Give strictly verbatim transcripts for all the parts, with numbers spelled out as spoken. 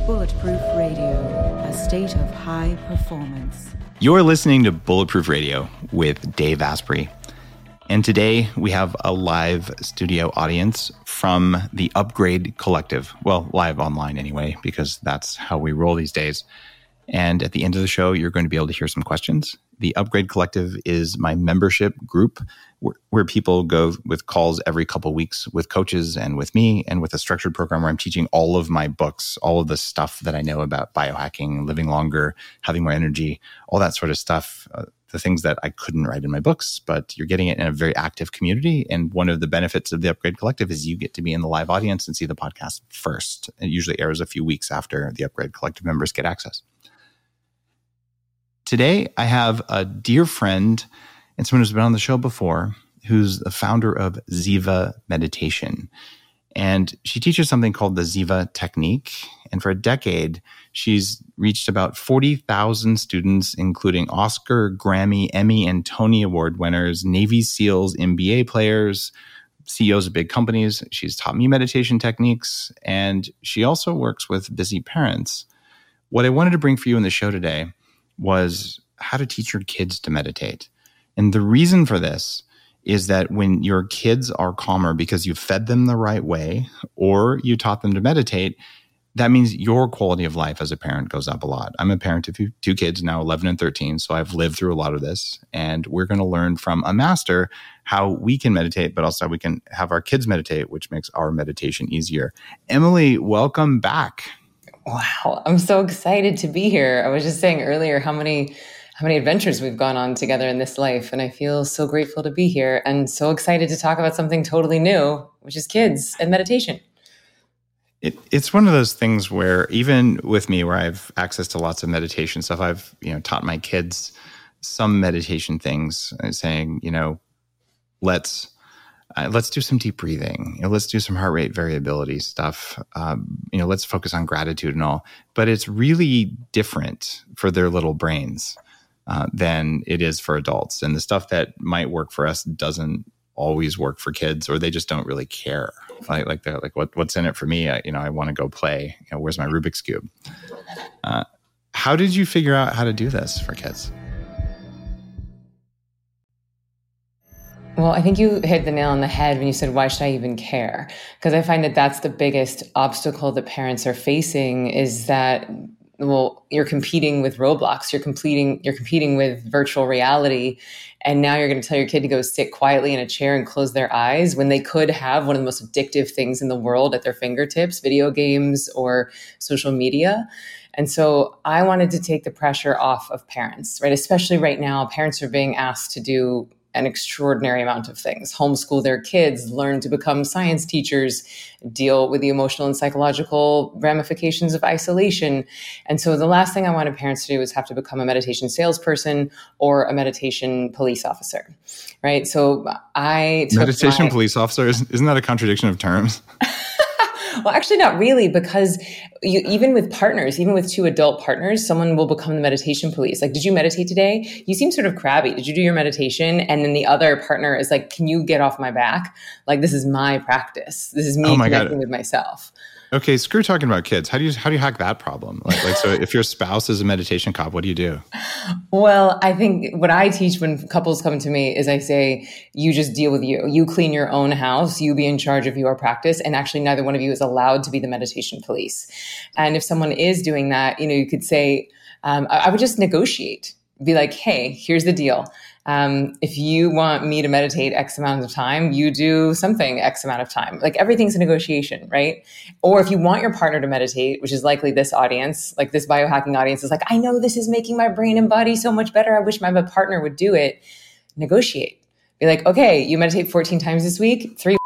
Bulletproof Radio, a state of high performance. You're listening to Bulletproof Radio with Dave Asprey. And today we have a live studio audience from the Upgrade Collective. Well, live online anyway, because that's how we roll these days. And at the end of the show, you're going to be able to hear some questions. The Upgrade Collective is my membership group where, where people go with calls every couple of weeks with coaches and with me and with a structured program where I'm teaching all of my books, all of the stuff that I know about biohacking, living longer, having more energy, all that sort of stuff, uh, the things that I couldn't write in my books, but you're getting it in a very active community. And one of the benefits of the Upgrade Collective is you get to be in the live audience and see the podcast first. It usually airs a few weeks after the Upgrade Collective members get access. Today, I have a dear friend and someone who's been on the show before, who's the founder of Ziva Meditation. And she teaches something called the Ziva Technique. And for a decade, she's reached about forty thousand students, including Oscar, Grammy, Emmy, and Tony Award winners, Navy SEALs, N B A players, C E Os of big companies. She's taught me meditation techniques, and she also works with busy parents. What I wanted to bring for you in the show today was how to teach your kids to meditate. And the reason for this is that when your kids are calmer because you fed them the right way or you taught them to meditate, that means your quality of life as a parent goes up a lot. I'm a parent of two kids now, eleven and thirteen, so I've lived through a lot of this. And we're going to learn from a master how we can meditate, but also how we can have our kids meditate, which makes our meditation easier. Emily, welcome back. Wow, I'm so excited to be here. I was just saying earlier how many how many adventures we've gone on together in this life, and I feel so grateful to be here and so excited to talk about something totally new, which is kids and meditation. It, it's one of those things where even with me, where I have access to lots of meditation stuff, I've you know taught my kids some meditation things, saying you know let's. Uh, let's do some deep breathing. You know, let's do some heart rate variability stuff. Um, you know, let's focus on gratitude and all. But it's really different for their little brains uh, than it is for adults. And the stuff that might work for us doesn't always work for kids, or they just don't really care. Like, like they're like, what, what's in it for me? I, you know, I want to go play. You know, where's my Rubik's Cube? Uh, how did you figure out how to do this for kids? Well, I think you hit the nail on the head when you said, why should I even care? Because I find that that's the biggest obstacle that parents are facing is that, well, you're competing with Roblox, you're competing, you're competing with virtual reality. And now you're going to tell your kid to go sit quietly in a chair and close their eyes when they could have one of the most addictive things in the world at their fingertips, video games or social media. And so I wanted to take the pressure off of parents, right? Especially right now, parents are being asked to do an extraordinary amount of things, homeschool their kids, learn to become science teachers, deal with the emotional and psychological ramifications of isolation. And so the last thing I wanted parents to do is have to become a meditation salesperson or a meditation police officer, right? So I took Meditation my- police officer, isn't that a contradiction of terms? Well, actually not really, because you, even with partners, even with two adult partners, someone will become the meditation police. Like, did you meditate today? You seem sort of crabby. Did you do your meditation? And then the other partner is like, can you get off my back? Like, this is my practice. This is me oh my connecting God. with myself. Okay, screw talking about kids. How do you how do you hack that problem? Like, like so if your spouse is a meditation cop, what do you do? Well, I think what I teach when couples come to me is I say, you just deal with you. You clean your own house. You be in charge of your practice. And actually, neither one of you is allowed to be the meditation police. And if someone is doing that, you know, you could say, um, I, I would just negotiate. Be like, hey, here's the deal. Um, if you want me to meditate X amount of time, you do something X amount of time. Like everything's a negotiation, right? Or if you want your partner to meditate, which is likely this audience, like this biohacking audience is like, I know this is making my brain and body so much better. I wish my partner would do it. Negotiate. Be like, okay, you meditate fourteen times this week, three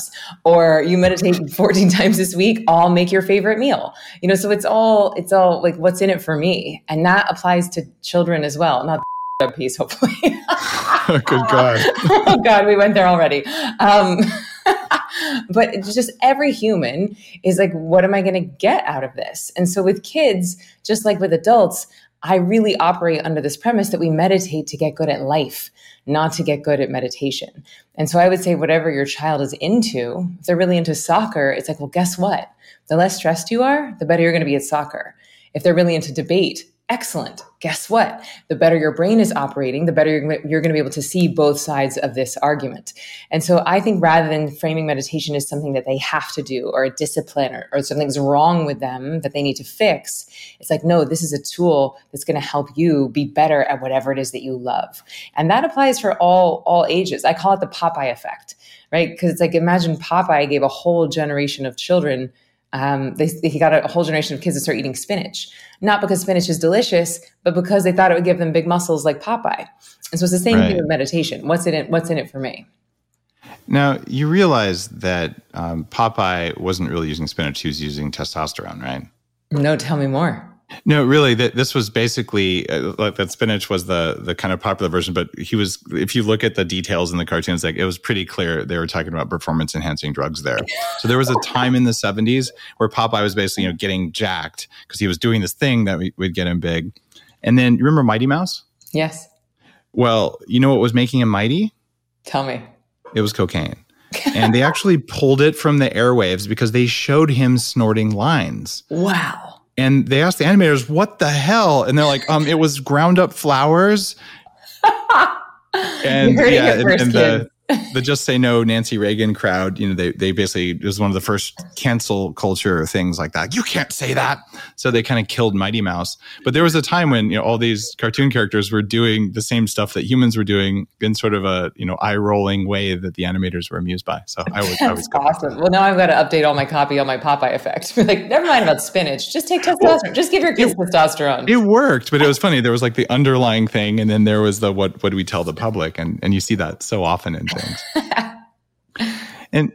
or you meditate fourteen times this week, I'll make your favorite meal. You know, so it's all, it's all like, what's in it for me? And that applies to children as well. Not the piece, hopefully. Oh, good God. Oh God, we went there already. Um, But it's just every human is like, what am I going to get out of this? And so with kids, just like with adults, I really operate under this premise that we meditate to get good at life, not to get good at meditation. And so I would say whatever your child is into, if they're really into soccer, it's like, well, guess what? The less stressed you are, the better you're going to be at soccer. If they're really into debate, excellent. Guess what? The better your brain is operating, the better you're, you're going to be able to see both sides of this argument. And so I think rather than framing meditation as something that they have to do or a discipline or, or something's wrong with them that they need to fix, it's like, no, this is a tool that's going to help you be better at whatever it is that you love. And that applies for all, all ages. I call it the Popeye effect, right? Because it's like, imagine Popeye gave a whole generation of children Um, they, he got a whole generation of kids to start eating spinach, not because spinach is delicious, but because they thought it would give them big muscles like Popeye. And so it's the same right. thing with meditation. What's in it? What's in it for me? Now, you realize that um, Popeye wasn't really using spinach. He was using testosterone, right? No, tell me more. No, really, that this was basically uh, like that spinach was the the kind of popular version, but he was, if you look at the details in the cartoons, like it was pretty clear they were talking about performance enhancing drugs there. So there was a time in the seventies where Popeye was basically, you know, getting jacked because he was doing this thing that would get him big. And then you remember Mighty Mouse? Yes. Well, you know what was making him mighty? Tell me. It was cocaine. And they actually pulled it from the airwaves because they showed him snorting lines. Wow. And they asked the animators, what the hell? And they're like, um, it was ground up flowers. And yeah, and, and the, the Just Say No Nancy Reagan crowd, you know, they they basically, it was one of the first cancel culture things like that. You can't say that. So they kind of killed Mighty Mouse. But there was a time when, you know, all these cartoon characters were doing the same stuff that humans were doing in sort of a, you know, eye-rolling way that the animators were amused by. So I was, I was awesome. Well, now I've got to update all my copy on my Popeye effect. Like, never mind about spinach. Just take testosterone. Well, just give your kids it, testosterone. It worked, but it was funny. There was like the underlying thing, and then there was the what what do we tell the public? And and you see that so often in things. And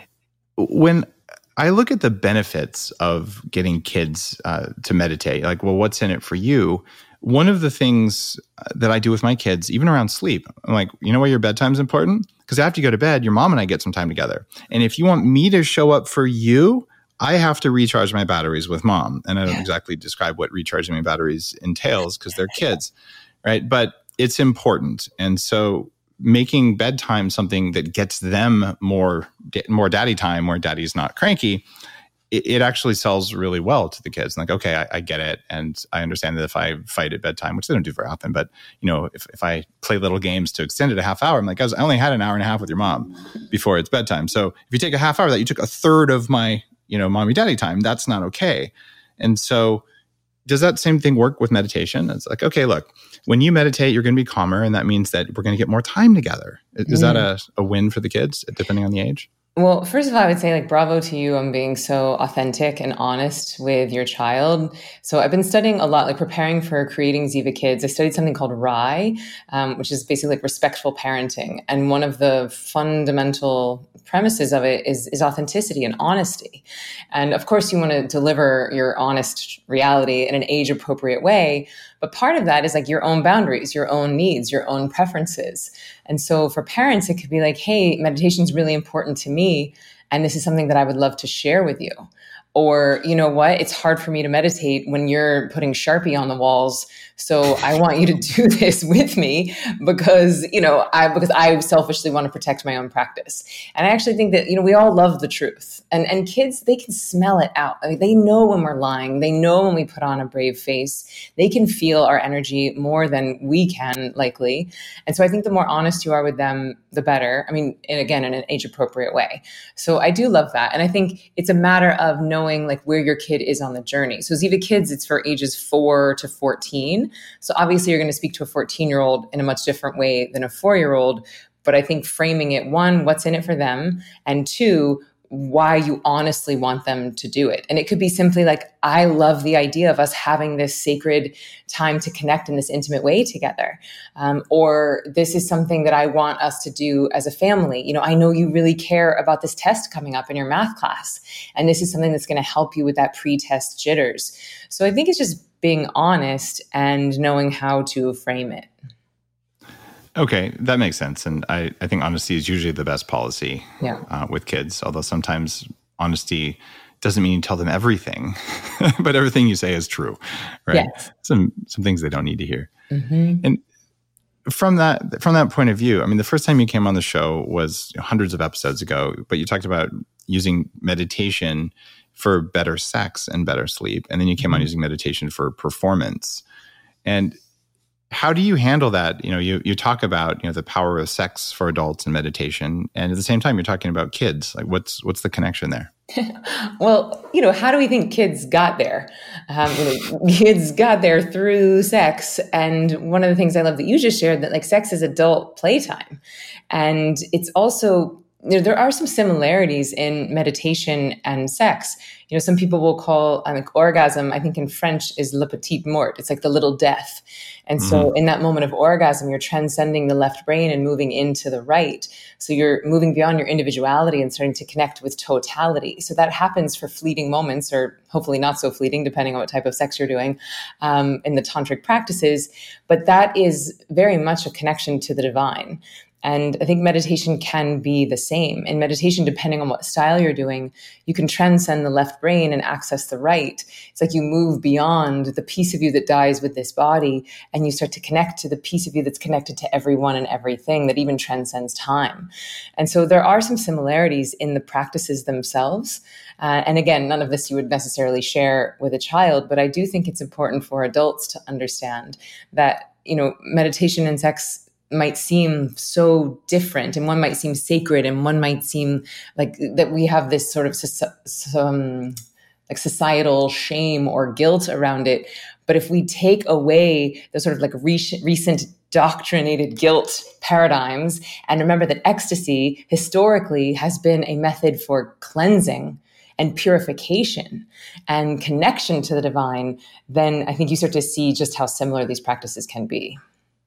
when I look at the benefits of getting kids uh, to meditate, like, well, what's in it for you? One of the things that I do with my kids, even around sleep, I'm like, you know why your bedtime's important? Because after you go to bed, your mom and I get some time together. And if you want me to show up for you, I have to recharge my batteries with mom. And I don't exactly describe what recharging my batteries entails because they're kids, right? But it's important. And so making bedtime something that gets them more, more daddy time where daddy's not cranky, it, it actually sells really well to the kids. Like, okay, I, I get it. And I understand that if I fight at bedtime, which they don't do very often, but you know, if, if I play little games to extend it a half hour, I'm like, guys, I only had an hour and a half with your mom before it's bedtime. So if you take a half hour of that, you took a third of my, you know, mommy daddy time. That's not okay. And so does that same thing work with meditation? It's like, okay, look, when you meditate, you're going to be calmer. And that means that we're going to get more time together. Is mm. that a, a win for the kids, depending on the age? Well, first of all, I would say like bravo to you on being so authentic and honest with your child. So I've been studying a lot, like preparing for creating Ziva Kids. I studied something called R I, um, which is basically like respectful parenting. And one of the fundamental premises of it is, is authenticity and honesty. And of course, you want to deliver your honest reality in an age-appropriate way. But part of that is like your own boundaries, your own needs, your own preferences. And so for parents, it could be like, hey, meditation is really important to me. And this is something that I would love to share with you. Or, you know what, it's hard for me to meditate when you're putting Sharpie on the walls. So I want you to do this with me because, you know, I, because I selfishly want to protect my own practice. And I actually think that, you know, we all love the truth and, and kids, they can smell it out. I mean, they know when we're lying. They know when we put on a brave face. They can feel our energy more than we can likely. And so I think the more honest you are with them, the better. I mean, and again, in an age appropriate way. So I do love that. And I think it's a matter of knowing like where your kid is on the journey. So Ziva Kids, it's for ages four to fourteen. So obviously you're going to speak to a fourteen year old in a much different way than a four year old. But I think framing it, one, what's in it for them? And two, why you honestly want them to do it. And it could be simply like, I love the idea of us having this sacred time to connect in this intimate way together. Um, or this is something that I want us to do as a family. You know, I know you really care about this test coming up in your math class. And this is something that's going to help you with that pre-test jitters. So I think it's just being honest and knowing how to frame it. Okay, that makes sense. And I, I think honesty is usually the best policy Yeah. uh, with kids, although sometimes honesty doesn't mean you tell them everything, but everything you say is true, right? Yes. Some some things they don't need to hear. Mm-hmm. And from that from that point of view, I mean, the first time you came on the show was hundreds of episodes ago, but you talked about using meditation for better sex and better sleep. And then you came mm-hmm. on using meditation for performance. And how do you handle that? You know, you you talk about, you know, the power of sex for adults and meditation, and at the same time, you're talking about kids. Like, what's what's the connection there? Well, you know, how do we think kids got there? Um, you know, kids got there through sex, and one of the things I love that you just shared, that like sex is adult playtime, and it's also, you know, there are some similarities in meditation and sex. You know, some people will call um, like orgasm, I think in French, is le petit mort. It's like the little death. And so mm-hmm. in that moment of orgasm, you're transcending the left brain and moving into the right. So you're moving beyond your individuality and starting to connect with totality. So that happens for fleeting moments, or hopefully not so fleeting, depending on what type of sex you're doing um, in the tantric practices. But that is very much a connection to the divine. And I think meditation can be the same. In meditation, depending on what style you're doing, you can transcend the left brain and access the right. It's like you move beyond the piece of you that dies with this body, and you start to connect to the piece of you that's connected to everyone and everything, that even transcends time. And so there are some similarities in the practices themselves. Uh, and again, none of this you would necessarily share with a child, but I do think it's important for adults to understand that, you know, meditation and sex might seem so different, and one might seem sacred, and one might seem like that we have this sort of some like societal shame or guilt around it. But if we take away the sort of like re- recent doctrinated guilt paradigms, and remember that ecstasy historically has been a method for cleansing and purification and connection to the divine, then I think you start to see just how similar these practices can be.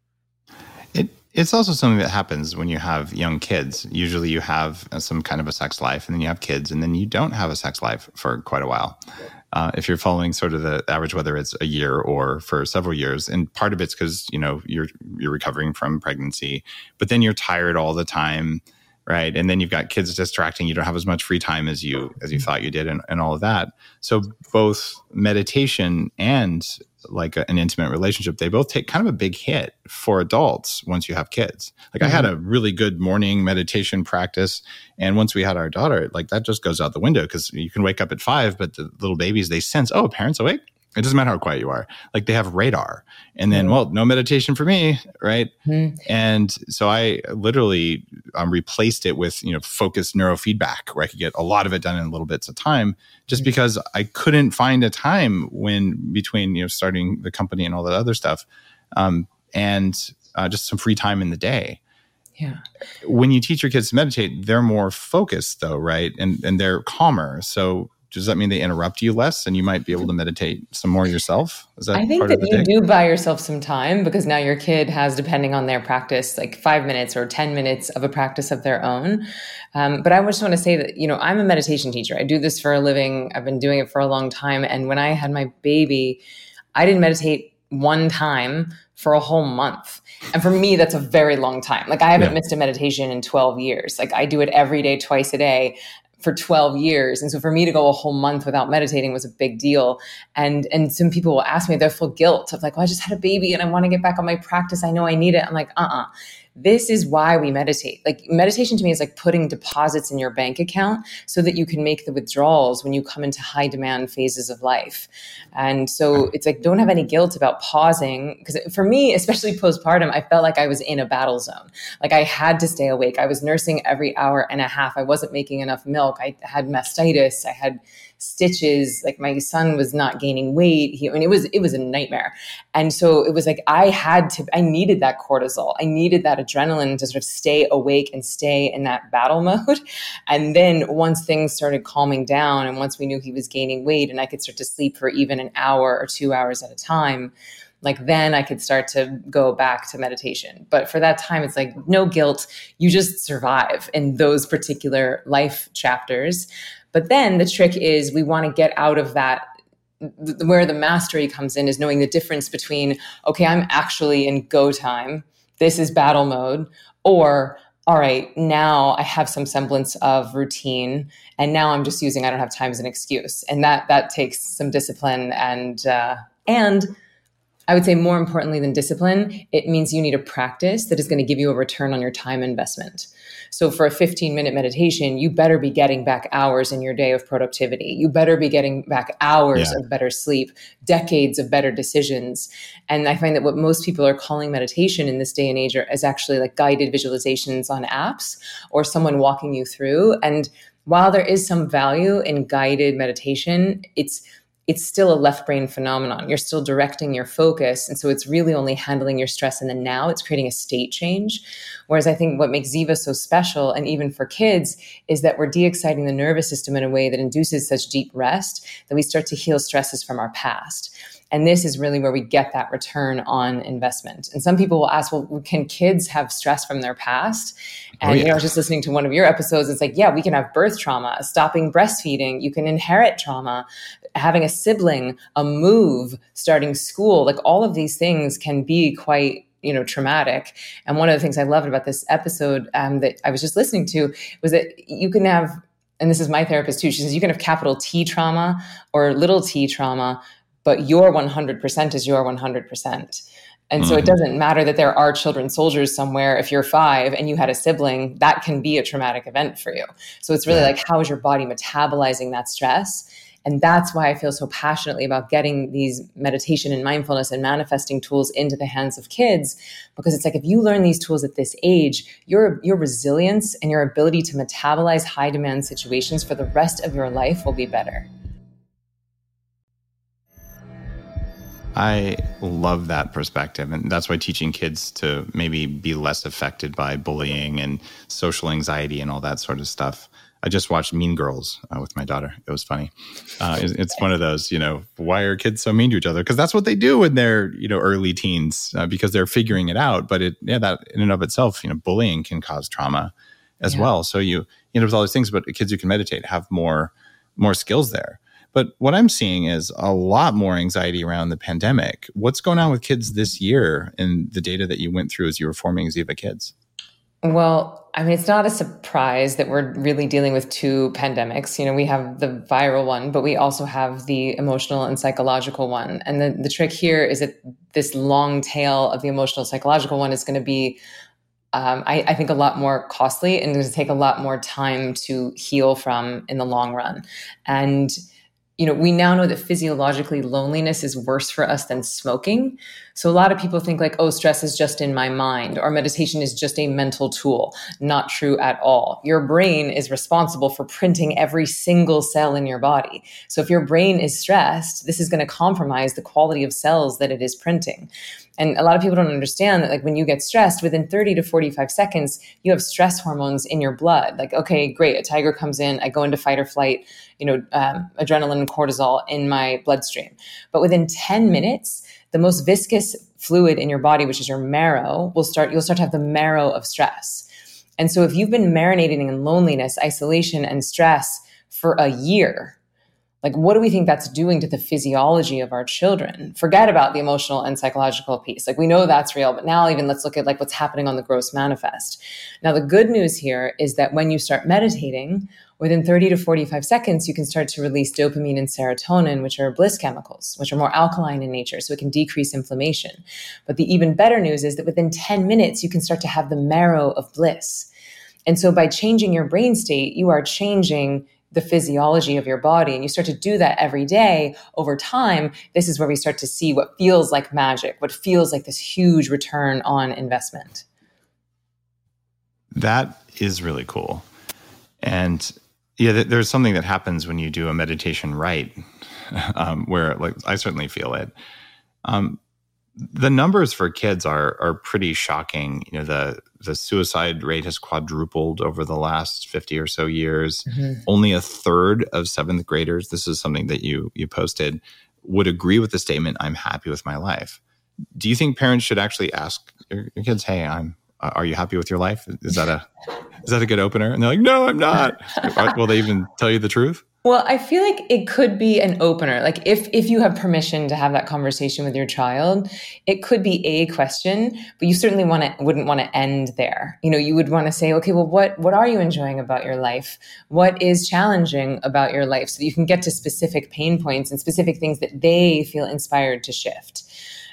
It, it's also something that happens when you have young kids. Usually you have some kind of a sex life, and then you have kids, and then you don't have a sex life for quite a while. Uh, if you're following sort of the average, whether it's a year or for several years, and part of it's because, you know, you're you're recovering from pregnancy, but then you're tired all the time, right? And then you've got kids distracting. You don't have as much free time as you as you thought you did, and, and all of that. So both meditation and like a, an intimate relationship, they both take kind of a big hit for adults once you have kids. Like mm-hmm. I had a really good morning meditation practice, and once we had our daughter, like that just goes out the window, because you can wake up at five, but the little babies, they sense, oh, parents awake. It doesn't matter how quiet you are. Like they have radar. And then, well, no meditation for me, right? Mm-hmm. And so I literally um, replaced it with, you know, focused neurofeedback, where I could get a lot of it done in little bits of time, just mm-hmm. because I couldn't find a time when between, you know, starting the company and all that other stuff, um, and uh, just some free time in the day. Yeah. When you teach your kids to meditate, they're more focused though, right? And and they're calmer. So does that mean they interrupt you less, and you might be able to meditate some more yourself? Is that I think part that of the you day? do buy yourself some time, because now your kid has, depending on their practice, like five minutes or ten minutes of a practice of their own. Um, but I just want to say that, you know, I'm a meditation teacher. I do this for a living. I've been doing it for a long time. And when I had my baby, I didn't meditate one time for a whole month. And for me, that's a very long time. Like I haven't yeah. missed a meditation in twelve years. Like I do it every day, twice a day, for twelve years. And so for me to go a whole month without meditating was a big deal. And and some people will ask me, they're full guilt of like, well, I just had a baby and I want to get back on my practice. I know I need it. I'm like, uh-uh. This is why we meditate. Like meditation to me is like putting deposits in your bank account so that you can make the withdrawals when you come into high demand phases of life. And so it's like, don't have any guilt about pausing. Because for me, especially postpartum, I felt like I was in a battle zone. Like I had to stay awake. I was nursing every hour and a half. I wasn't making enough milk. I had mastitis. I had stitches. Like my son was not gaining weight. He, I mean, it was, it was a nightmare. And so it was like, I had to, I needed that cortisol. I needed that adrenaline to sort of stay awake and stay in that battle mode. And then once things started calming down, and once we knew he was gaining weight and I could start to sleep for even an hour or two hours at a time, like then I could start to go back to meditation. But for that time, it's like no guilt. You just survive in those particular life chapters. But then the trick is we want to get out of that. Where the mastery comes in is knowing the difference between, okay, I'm actually in go time. this is battle mode, or all right, now I have some semblance of routine, and now I'm just using I don't have time as an excuse. And that that takes some discipline and uh, and I would say more importantly than discipline, it means you need a practice that is going to give you a return on your time investment. So for a fifteen minute meditation, you better be getting back hours in your day of productivity. You better be getting back hours yeah. of better sleep, decades of better decisions. And I find that what most people are calling meditation in this day and age are, is actually like guided visualizations on apps or someone walking you through. And while there is some value in guided meditation, it's it's still a left brain phenomenon. You're still directing your focus. And so it's really only handling your stress in the now. It's creating a state change. Whereas I think what makes Ziva so special, and even for kids, is that we're de-exciting the nervous system in a way that induces such deep rest that we start to heal stresses from our past. And this is really where we get that return on investment. And some people will ask, well, can kids have stress from their past? And, oh, yeah. you know, I was just listening to one of your episodes. It's like, yeah, we can have birth trauma, stopping breastfeeding. You can inherit trauma, having a sibling, a move, starting school. Like all of these things can be quite, you know, traumatic. And one of the things I loved about this episode um, that I was just listening to was that you can have, and this is my therapist too, she says you can have capital T trauma or little t trauma, but your one hundred percent is your one hundred percent. And so mm. it doesn't matter that there are children soldiers somewhere. If you're five and you had a sibling, that can be a traumatic event for you. So it's really yeah. like, how is your body metabolizing that stress? And that's why I feel so passionately about getting these meditation and mindfulness and manifesting tools into the hands of kids, because it's like, if you learn these tools at this age, your, your resilience and your ability to metabolize high demand situations for the rest of your life will be better. I love that perspective. And that's why teaching kids to maybe be less affected by bullying and social anxiety and all that sort of stuff. I just watched Mean Girls uh, with my daughter. It was funny. Uh, it's, it's one of those, you know, why are kids so mean to each other? Because that's what they do when they're, you know, early teens, uh, because they're figuring it out. But it, yeah, that in and of itself, you know, bullying can cause trauma as yeah. well. So you, you know, there's all these things, but kids who can meditate have more, more skills there. But what I'm seeing is a lot more anxiety around the pandemic. What's going on with kids this year in the data that you went through as you were forming Ziva Kids? Well, I mean, it's not a surprise that we're really dealing with two pandemics. You know, we have the viral one, but we also have the emotional and psychological one. And the, the trick here is that this long tail of the emotional psychological one is going to be, um, I, I think, a lot more costly and going to take a lot more time to heal from in the long run. And you know, we now know that physiologically loneliness is worse for us than smoking. So a lot of people think like, oh, stress is just in my mind, or meditation is just a mental tool. Not true at all. Your brain is responsible for printing every single cell in your body. So if your brain is stressed, this is going to compromise the quality of cells that it is printing. And a lot of people don't understand that, like, when you get stressed, within thirty to forty-five seconds, you have stress hormones in your blood. Like, okay, great, a tiger comes in, I go into fight or flight, you know, um, adrenaline and cortisol in my bloodstream. But within ten minutes, the most viscous fluid in your body, which is your marrow, will start, you'll start to have the marrow of stress. And so if you've been marinating in loneliness, isolation, and stress for a year, like, what do we think that's doing to the physiology of our children? Forget about the emotional and psychological piece. Like, we know that's real, but now even let's look at like what's happening on the gross manifest. Now, the good news here is that when you start meditating, within thirty to forty-five seconds, you can start to release dopamine and serotonin, which are bliss chemicals, which are more alkaline in nature, so it can decrease inflammation. But the even better news is that within ten minutes, you can start to have the marrow of bliss. And so by changing your brain state, you are changing the physiology of your body, and you start to do that every day over time. This is where we start to see what feels like magic, what feels like this huge return on investment. That is really cool. And yeah, there's something that happens when you do a meditation right, um, where like I certainly feel it. Um, the numbers for kids are are pretty shocking. You know, the the suicide rate has quadrupled over the last fifty or so years. Mm-hmm. Only a third of seventh graders, this is something that you you posted, would agree with the statement, "I'm happy with my life." Do you think parents should actually ask your, your kids, "Hey, I'm are you happy with your life?" Is that a is that a good opener? And they're like, "No, I'm not." Will they even tell you the truth? Well, I feel like it could be an opener. Like if if you have permission to have that conversation with your child, it could be a question, but you certainly want to wouldn't want to end there. You know, you would want to say, okay, well, what what are you enjoying about your life? What is challenging about your life? So that you can get to specific pain points and specific things that they feel inspired to shift.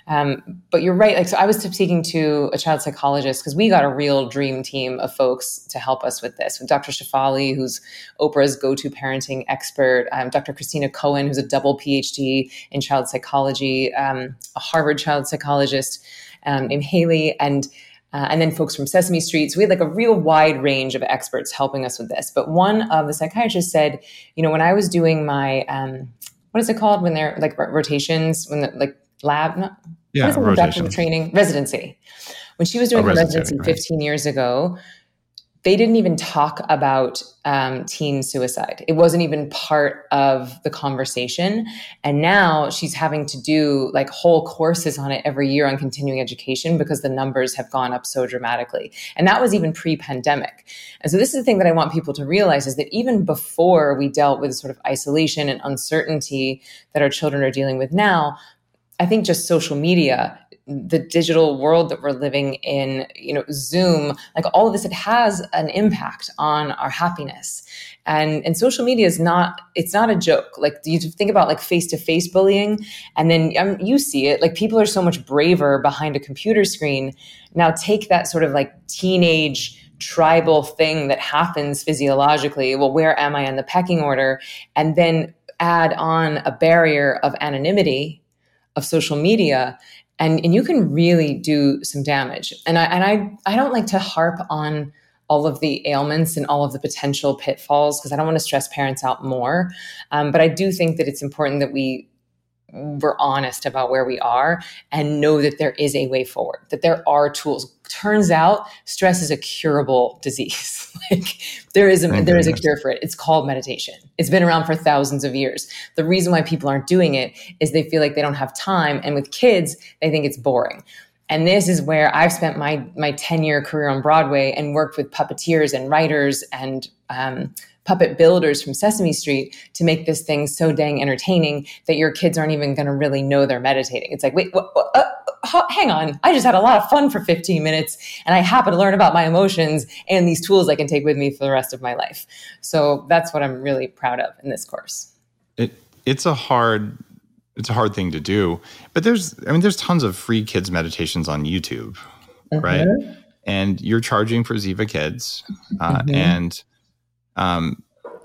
Um, but you're right. Like, so I was speaking to a child psychologist because we got a real dream team of folks to help us with this. With Doctor Shefali, who's Oprah's go-to parenting expert, um, Doctor Christina Cohen, who's a double P H D in child psychology, um, a Harvard child psychologist um, named Haley, and uh, and then folks from Sesame Street. So we had like a real wide range of experts helping us with this. But one of the psychiatrists said, you know, when I was doing my um, what is it called when they're like rotations, when the like lab, not, yeah, what is it, rotation training, residency. When she was doing oh, her residency, residency right. fifteen years ago, they didn't even talk about um, teen suicide. It wasn't even part of the conversation. And now she's having to do like whole courses on it every year on continuing education because the numbers have gone up so dramatically. And that was even pre-pandemic. And so this is the thing that I want people to realize is that even before we dealt with sort of isolation and uncertainty that our children are dealing with now, I think just social media, the digital world that we're living in, you know, Zoom, like all of this, it has an impact on our happiness. And, and social media is not, it's not a joke. Like you think about like face-to-face bullying, and then um, you see it, like people are so much braver behind a computer screen. Now take that sort of like teenage tribal thing that happens physiologically. Well, where am I in the pecking order? And then add on a barrier of anonymity of social media, and, and you can really do some damage. And I and I I don't like to harp on all of the ailments and all of the potential pitfalls because I don't want to stress parents out more. Um, but I do think that it's important that we we're honest about where we are and know that there is a way forward, that there are tools. Turns out stress is a curable disease. Like there is a, there is a cure for it. It's called meditation. It's been around for thousands of years. The reason why people aren't doing it is they feel like they don't have time. And with kids, they think it's boring. And this is where I've spent my my ten-year career on Broadway and worked with puppeteers and writers and um, puppet builders from Sesame Street to make this thing so dang entertaining that your kids aren't even going to really know they're meditating. It's like, wait, what, what, uh, uh, hang on. I just had a lot of fun for fifteen minutes and I happen to learn about my emotions and these tools I can take with me for the rest of my life. So that's what I'm really proud of in this course. It It's a hard... It's a hard thing to do, but there's, I mean, there's tons of free kids meditations on YouTube, mm-hmm. right? And you're charging for Ziva Kids. Uh, mm-hmm. And um,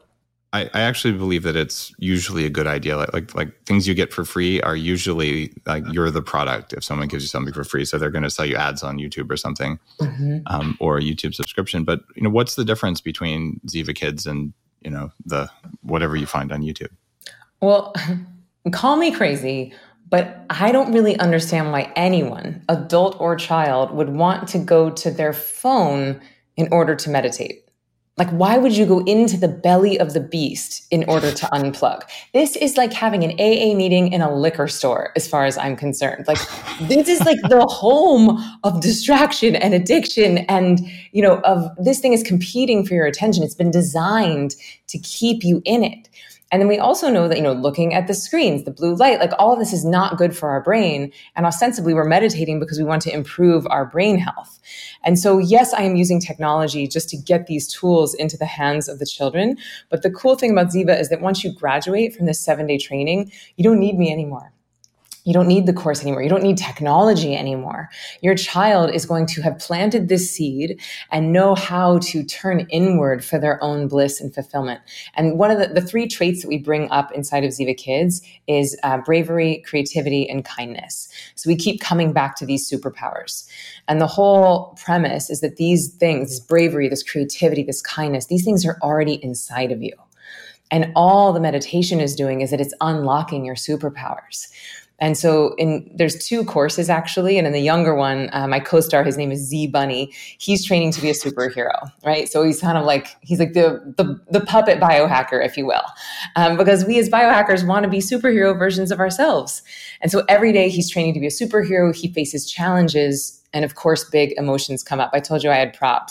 I, I actually believe that it's usually a good idea. Like, like, like things you get for free are usually like you're the product if someone gives you something for free. So they're going to sell you ads on YouTube or something, mm-hmm. um, or a YouTube subscription. But, you know, what's the difference between Ziva Kids and, you know, the whatever you find on YouTube? Well, call me crazy, but I don't really understand why anyone, adult or child, would want to go to their phone in order to meditate. Like, why would you go into the belly of the beast in order to unplug? This is like having an A A meeting in a liquor store, as far as I'm concerned. Like, this is like the home of distraction and addiction. And, you know, of this thing is competing for your attention. It's been designed to keep you in it. And then we also know that, you know, looking at the screens, the blue light, like all of this is not good for our brain. And ostensibly we're meditating because we want to improve our brain health. And so, yes, I am using technology just to get these tools into the hands of the children. But the cool thing about Ziva is that once you graduate from this seven-day training, you don't need me anymore. You don't need the course anymore. You don't need technology anymore. Your child is going to have planted this seed and know how to turn inward for their own bliss and fulfillment. And one of the, the three traits that we bring up inside of Ziva Kids is uh, bravery, creativity, and kindness. So we keep coming back to these superpowers. And the whole premise is that these things, this bravery, this creativity, this kindness, these things are already inside of you. And all the meditation is doing is that it's unlocking your superpowers. And so in, there's two courses actually. And in the younger one, uh, my co-star, his name is Z Bunny. He's training to be a superhero, right? So he's kind of like, he's like the, the, the puppet biohacker, if you will, um, because we as biohackers want to be superhero versions of ourselves. And so every day he's training to be a superhero. He faces challenges. And of course, big emotions come up. I told you I had props.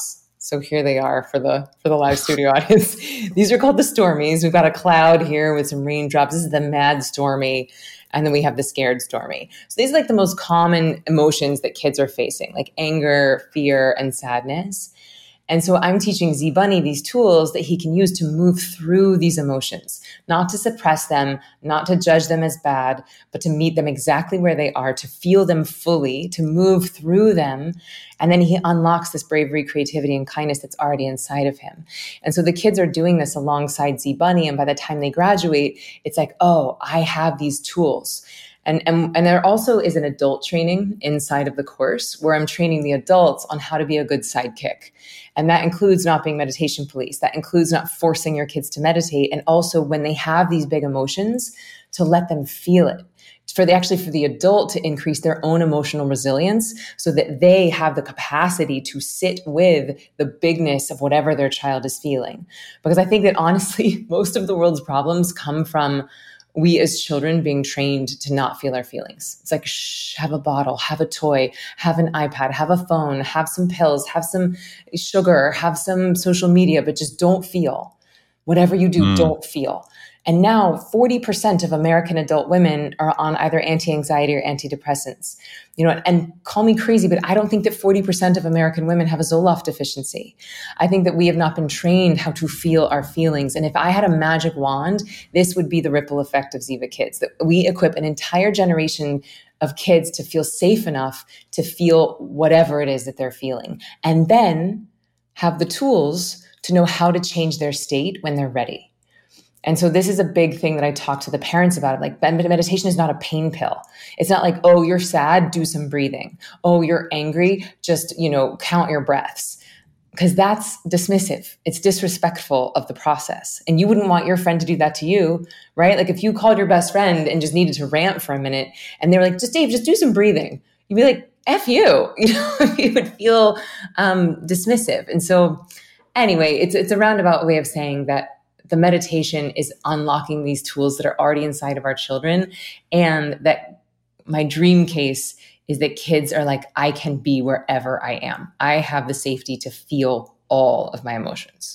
So here they are for the for the live studio audience. These are called the stormies. We've got a cloud here with some raindrops. This is the mad stormy. And then we have the scared stormy. So these are like the most common emotions that kids are facing, like anger, fear, and sadness. And so I'm teaching Z Bunny these tools that he can use to move through these emotions, not to suppress them, not to judge them as bad, but to meet them exactly where they are, to feel them fully, to move through them. And then he unlocks this bravery, creativity, and kindness that's already inside of him. And so the kids are doing this alongside Z Bunny. And by the time they graduate, it's like, oh, I have these tools. And, and, and there also is an adult training inside of the course where I'm training the adults on how to be a good sidekick. And that includes not being meditation police. That includes not forcing your kids to meditate. And also when they have these big emotions, to let them feel it. For the actually for the adult to increase their own emotional resilience so that they have the capacity to sit with the bigness of whatever their child is feeling. Because I think that honestly, most of the world's problems come from we as children being trained to not feel our feelings. It's like, shh, have a bottle, have a toy, have an iPad, have a phone, have some pills, have some sugar, have some social media, but just don't feel. Whatever you do, mm. don't feel. And now forty percent of American adult women are on either anti-anxiety or antidepressants. You know, and call me crazy, but I don't think that forty percent of American women have a Zoloft deficiency. I think that we have not been trained how to feel our feelings. And if I had a magic wand, this would be the ripple effect of Ziva Kids, that we equip an entire generation of kids to feel safe enough to feel whatever it is that they're feeling. And then have the tools to know how to change their state when they're ready. And so this is a big thing that I talk to the parents about. Like meditation is not a pain pill. It's not like, oh, you're sad, do some breathing. Oh, you're angry, just, you know, count your breaths. Because that's dismissive. It's disrespectful of the process. And you wouldn't want your friend to do that to you, right? Like if you called your best friend and just needed to rant for a minute and they were like, just Dave, just do some breathing. You'd be like, F you, you know, you would feel um, dismissive. And so anyway, it's it's a roundabout way of saying that the meditation is unlocking these tools that are already inside of our children. And that my dream case is that kids are like, I can be wherever I am. I have the safety to feel all of my emotions.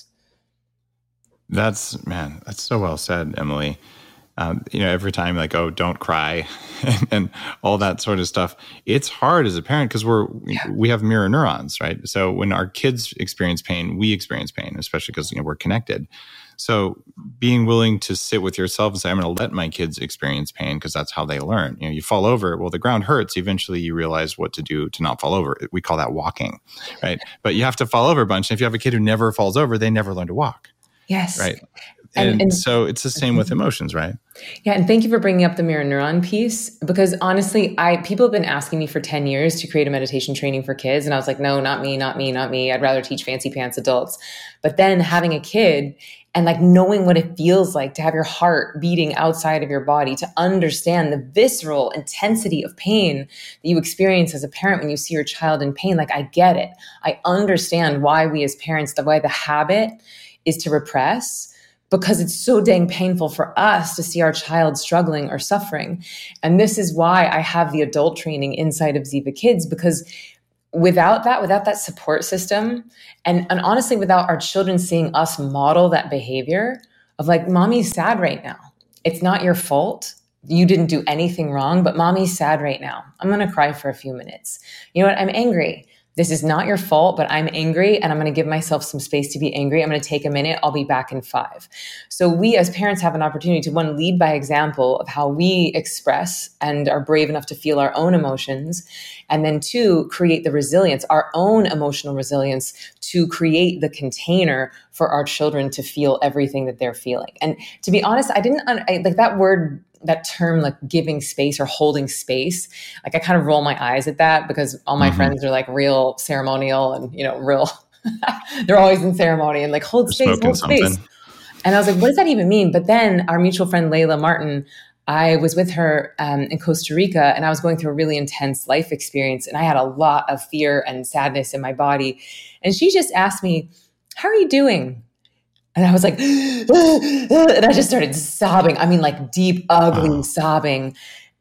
That's, man, that's so well said, Emily. Um, you know, every time like, oh, don't cry and, and all that sort of stuff. It's hard as a parent because we're, yeah. we have mirror neurons, right? So when our kids experience pain, we experience pain, especially because, you know, we're connected. So being willing to sit with yourself and say, I'm going to let my kids experience pain because that's how they learn. You know, you fall over, well, the ground hurts. Eventually you realize what to do to not fall over. We call that walking, right? But you have to fall over a bunch. And if you have a kid who never falls over, they never learn to walk. Yes. Right. And, and, and so it's the same with emotions, right? Yeah. And thank you for bringing up the mirror neuron piece, because honestly, I people have been asking me for ten years to create a meditation training for kids. And I was like, no, not me, not me, not me. I'd rather teach fancy pants adults. But then having a kid and like knowing what it feels like to have your heart beating outside of your body, to understand the visceral intensity of pain that you experience as a parent when you see your child in pain. Like, I get it. I understand why we as parents, the way the habit is to repress, because it's so dang painful for us to see our child struggling or suffering. And this is why I have the adult training inside of Ziva Kids, because without that, without that support system, and, and honestly, without our children seeing us model that behavior of like, mommy's sad right now. It's not your fault. You didn't do anything wrong, but mommy's sad right now. I'm going to cry for a few minutes. You know what? I'm angry. This is not your fault, but I'm angry and I'm going to give myself some space to be angry. I'm going to take a minute. I'll be back in five. So we as parents have an opportunity to, one, lead by example of how we express and are brave enough to feel our own emotions. And then two, create the resilience, our own emotional resilience, to create the container for our children to feel everything that they're feeling. And to be honest, I didn't, I, like that word, that term, like giving space or holding space, like I kind of roll my eyes at that because all my mm-hmm. friends are like real ceremonial and, you know, real, they're always in ceremony and like hold They're space, hold something. space. And I was like, what does that even mean? But then our mutual friend, Layla Martin, I was with her um, in Costa Rica and I was going through a really intense life experience and I had a lot of fear and sadness in my body. And she just asked me, how are you doing? And I was like, and I just started sobbing. I mean, like deep, ugly wow. sobbing.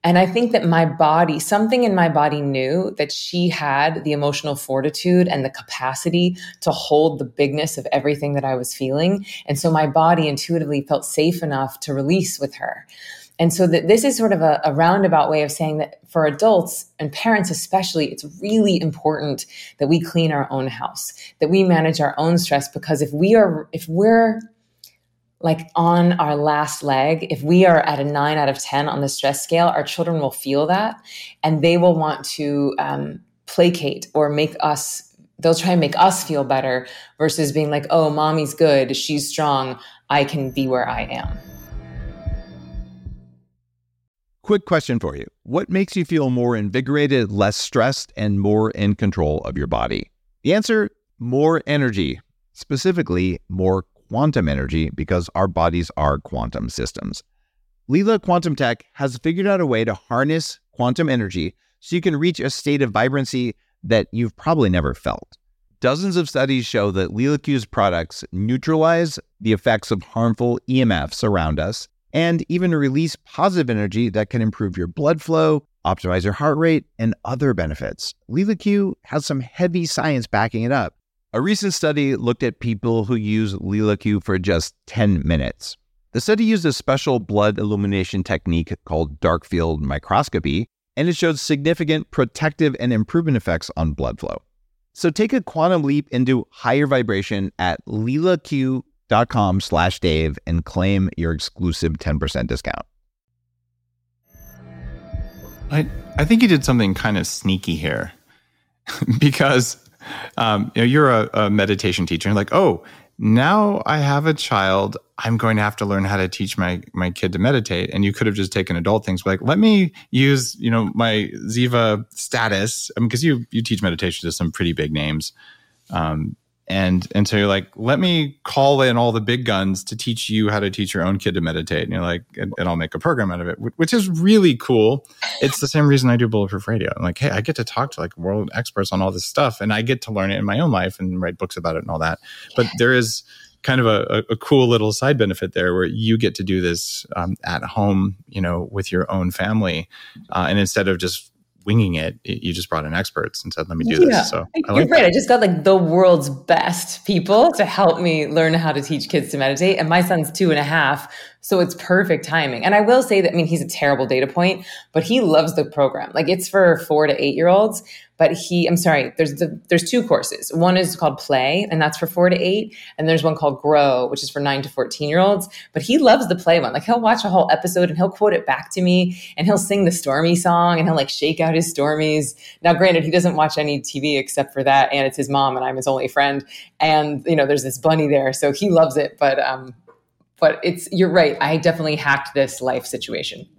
And I think that my body, something in my body knew that she had the emotional fortitude and the capacity to hold the bigness of everything that I was feeling. And so my body intuitively felt safe enough to release with her. And so that this is sort of a, a roundabout way of saying that for adults and parents especially, it's really important that we clean our own house, that we manage our own stress, because if we are, if we're like on our last leg, if we are at a nine out of ten on the stress scale, our children will feel that and they will want to um, placate or make us, they'll try and make us feel better versus being like, oh, mommy's good, she's strong, I can be where I am. Quick question for you. What makes you feel more invigorated, less stressed, and more in control of your body? The answer, more energy, specifically more quantum energy, because our bodies are quantum systems. Lila Quantum Tech has figured out a way to harness quantum energy so you can reach a state of vibrancy that you've probably never felt. Dozens of studies show that LilaQ's products neutralize the effects of harmful E M Fs around us and even release positive energy that can improve your blood flow, optimize your heart rate, and other benefits. LilaQ has some heavy science backing it up. A recent study looked at people who use LilaQ for just ten minutes. The study used a special blood illumination technique called dark field microscopy, and it showed significant protective and improvement effects on blood flow. So take a quantum leap into higher vibration at lilaq.com slash Dave and claim your exclusive ten percent discount. I, I think you did something kind of sneaky here because um, you know, you're a, a meditation teacher and like, oh, now I have a child, I'm going to have to learn how to teach my my kid to meditate. And you could have just taken adult things like, let me use, you know, my Ziva status. I mean, because you you teach meditation to some pretty big names. Um, and and so you're like, let me call in all the big guns to teach you how to teach your own kid to meditate. And you're like, and, and I'll make a program out of it, which is really cool. It's the same reason I do Bulletproof Radio. I'm like, hey, I get to talk to like world experts on all this stuff, and I get to learn it in my own life and write books about it and all that. But there is kind of a, a cool little side benefit there where you get to do this um, at home, you know, with your own family. Uh, and instead of just winging it, you just brought in experts and said, let me do yeah. this. So I You're like right. that. I just got like the world's best people to help me learn how to teach kids to meditate. And my son's two and a half. So it's perfect timing. And I will say that, I mean, he's a terrible data point, but he loves the program. Like it's for four to eight year olds, but he, I'm sorry, there's the, there's two courses. One is called Play, and that's for four to eight. And there's one called Grow, which is for nine to fourteen year olds. But he loves the Play one. Like he'll watch a whole episode and he'll quote it back to me and he'll sing the Stormy song and he'll like shake out his Stormies. Now, granted, he doesn't watch any T V except for that. And it's his mom and I'm his only friend. And, you know, there's this bunny there. So he loves it. But, um, But it's, you're right. I definitely hacked this life situation.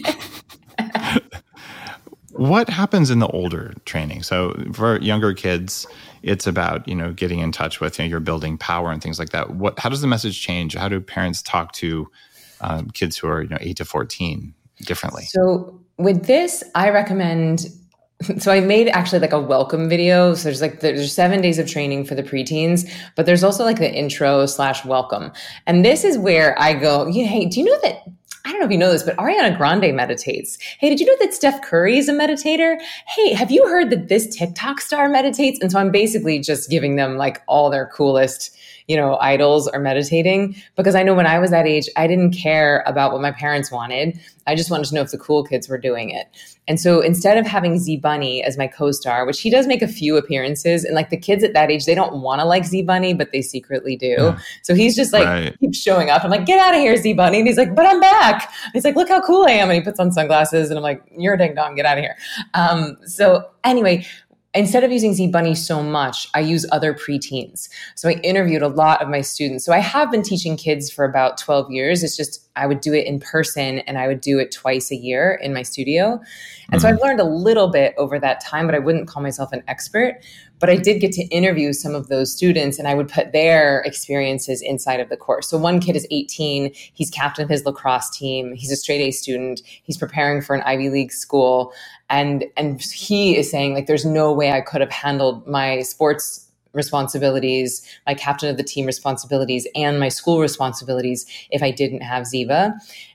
What happens in the older training? So for younger kids, it's about, you know, getting in touch with, you know, you're building power and things like that. What, how does the message change? How do parents talk to um, kids who are, you know, eight to fourteen differently? So with this, I recommend, so I made actually like a welcome video. So there's like, there's seven days of training for the preteens, but there's also like the intro slash welcome. And this is where I go, yeah, hey, do you know that, I don't know if you know this, but Ariana Grande meditates. Hey, did you know that Steph Curry is a meditator? Hey, have you heard that this TikTok star meditates? And so I'm basically just giving them like all their coolest, you know, idols are meditating, because I know when I was that age, I didn't care about what my parents wanted. I just wanted to know if the cool kids were doing it. And so instead of having Z Bunny as my co-star, which he does make a few appearances, and like the kids at that age, they don't want to like Z Bunny, but they secretly do. Yeah. So he's just like, right. keeps showing up. I'm like, get out of here, Z Bunny. And he's like, but I'm back. And he's like, look how cool I am. And he puts on sunglasses and I'm like, you're a ding dong, get out of here. Um, so anyway, instead of using Z Bunny so much, I use other preteens. So I interviewed a lot of my students. So I have been teaching kids for about twelve years. It's just I would do it in person and I would do it twice a year in my studio. And mm-hmm. so I've learned a little bit over that time, but I wouldn't call myself an expert. But I did get to interview some of those students and I would put their experiences inside of the course. So one kid is eighteen. He's captain of his lacrosse team. He's a straight A student. He's preparing for an Ivy League school. And, and he is saying, like, there's no way I could have handled my sports responsibilities, my captain of the team responsibilities, and my school responsibilities if I didn't have Ziva.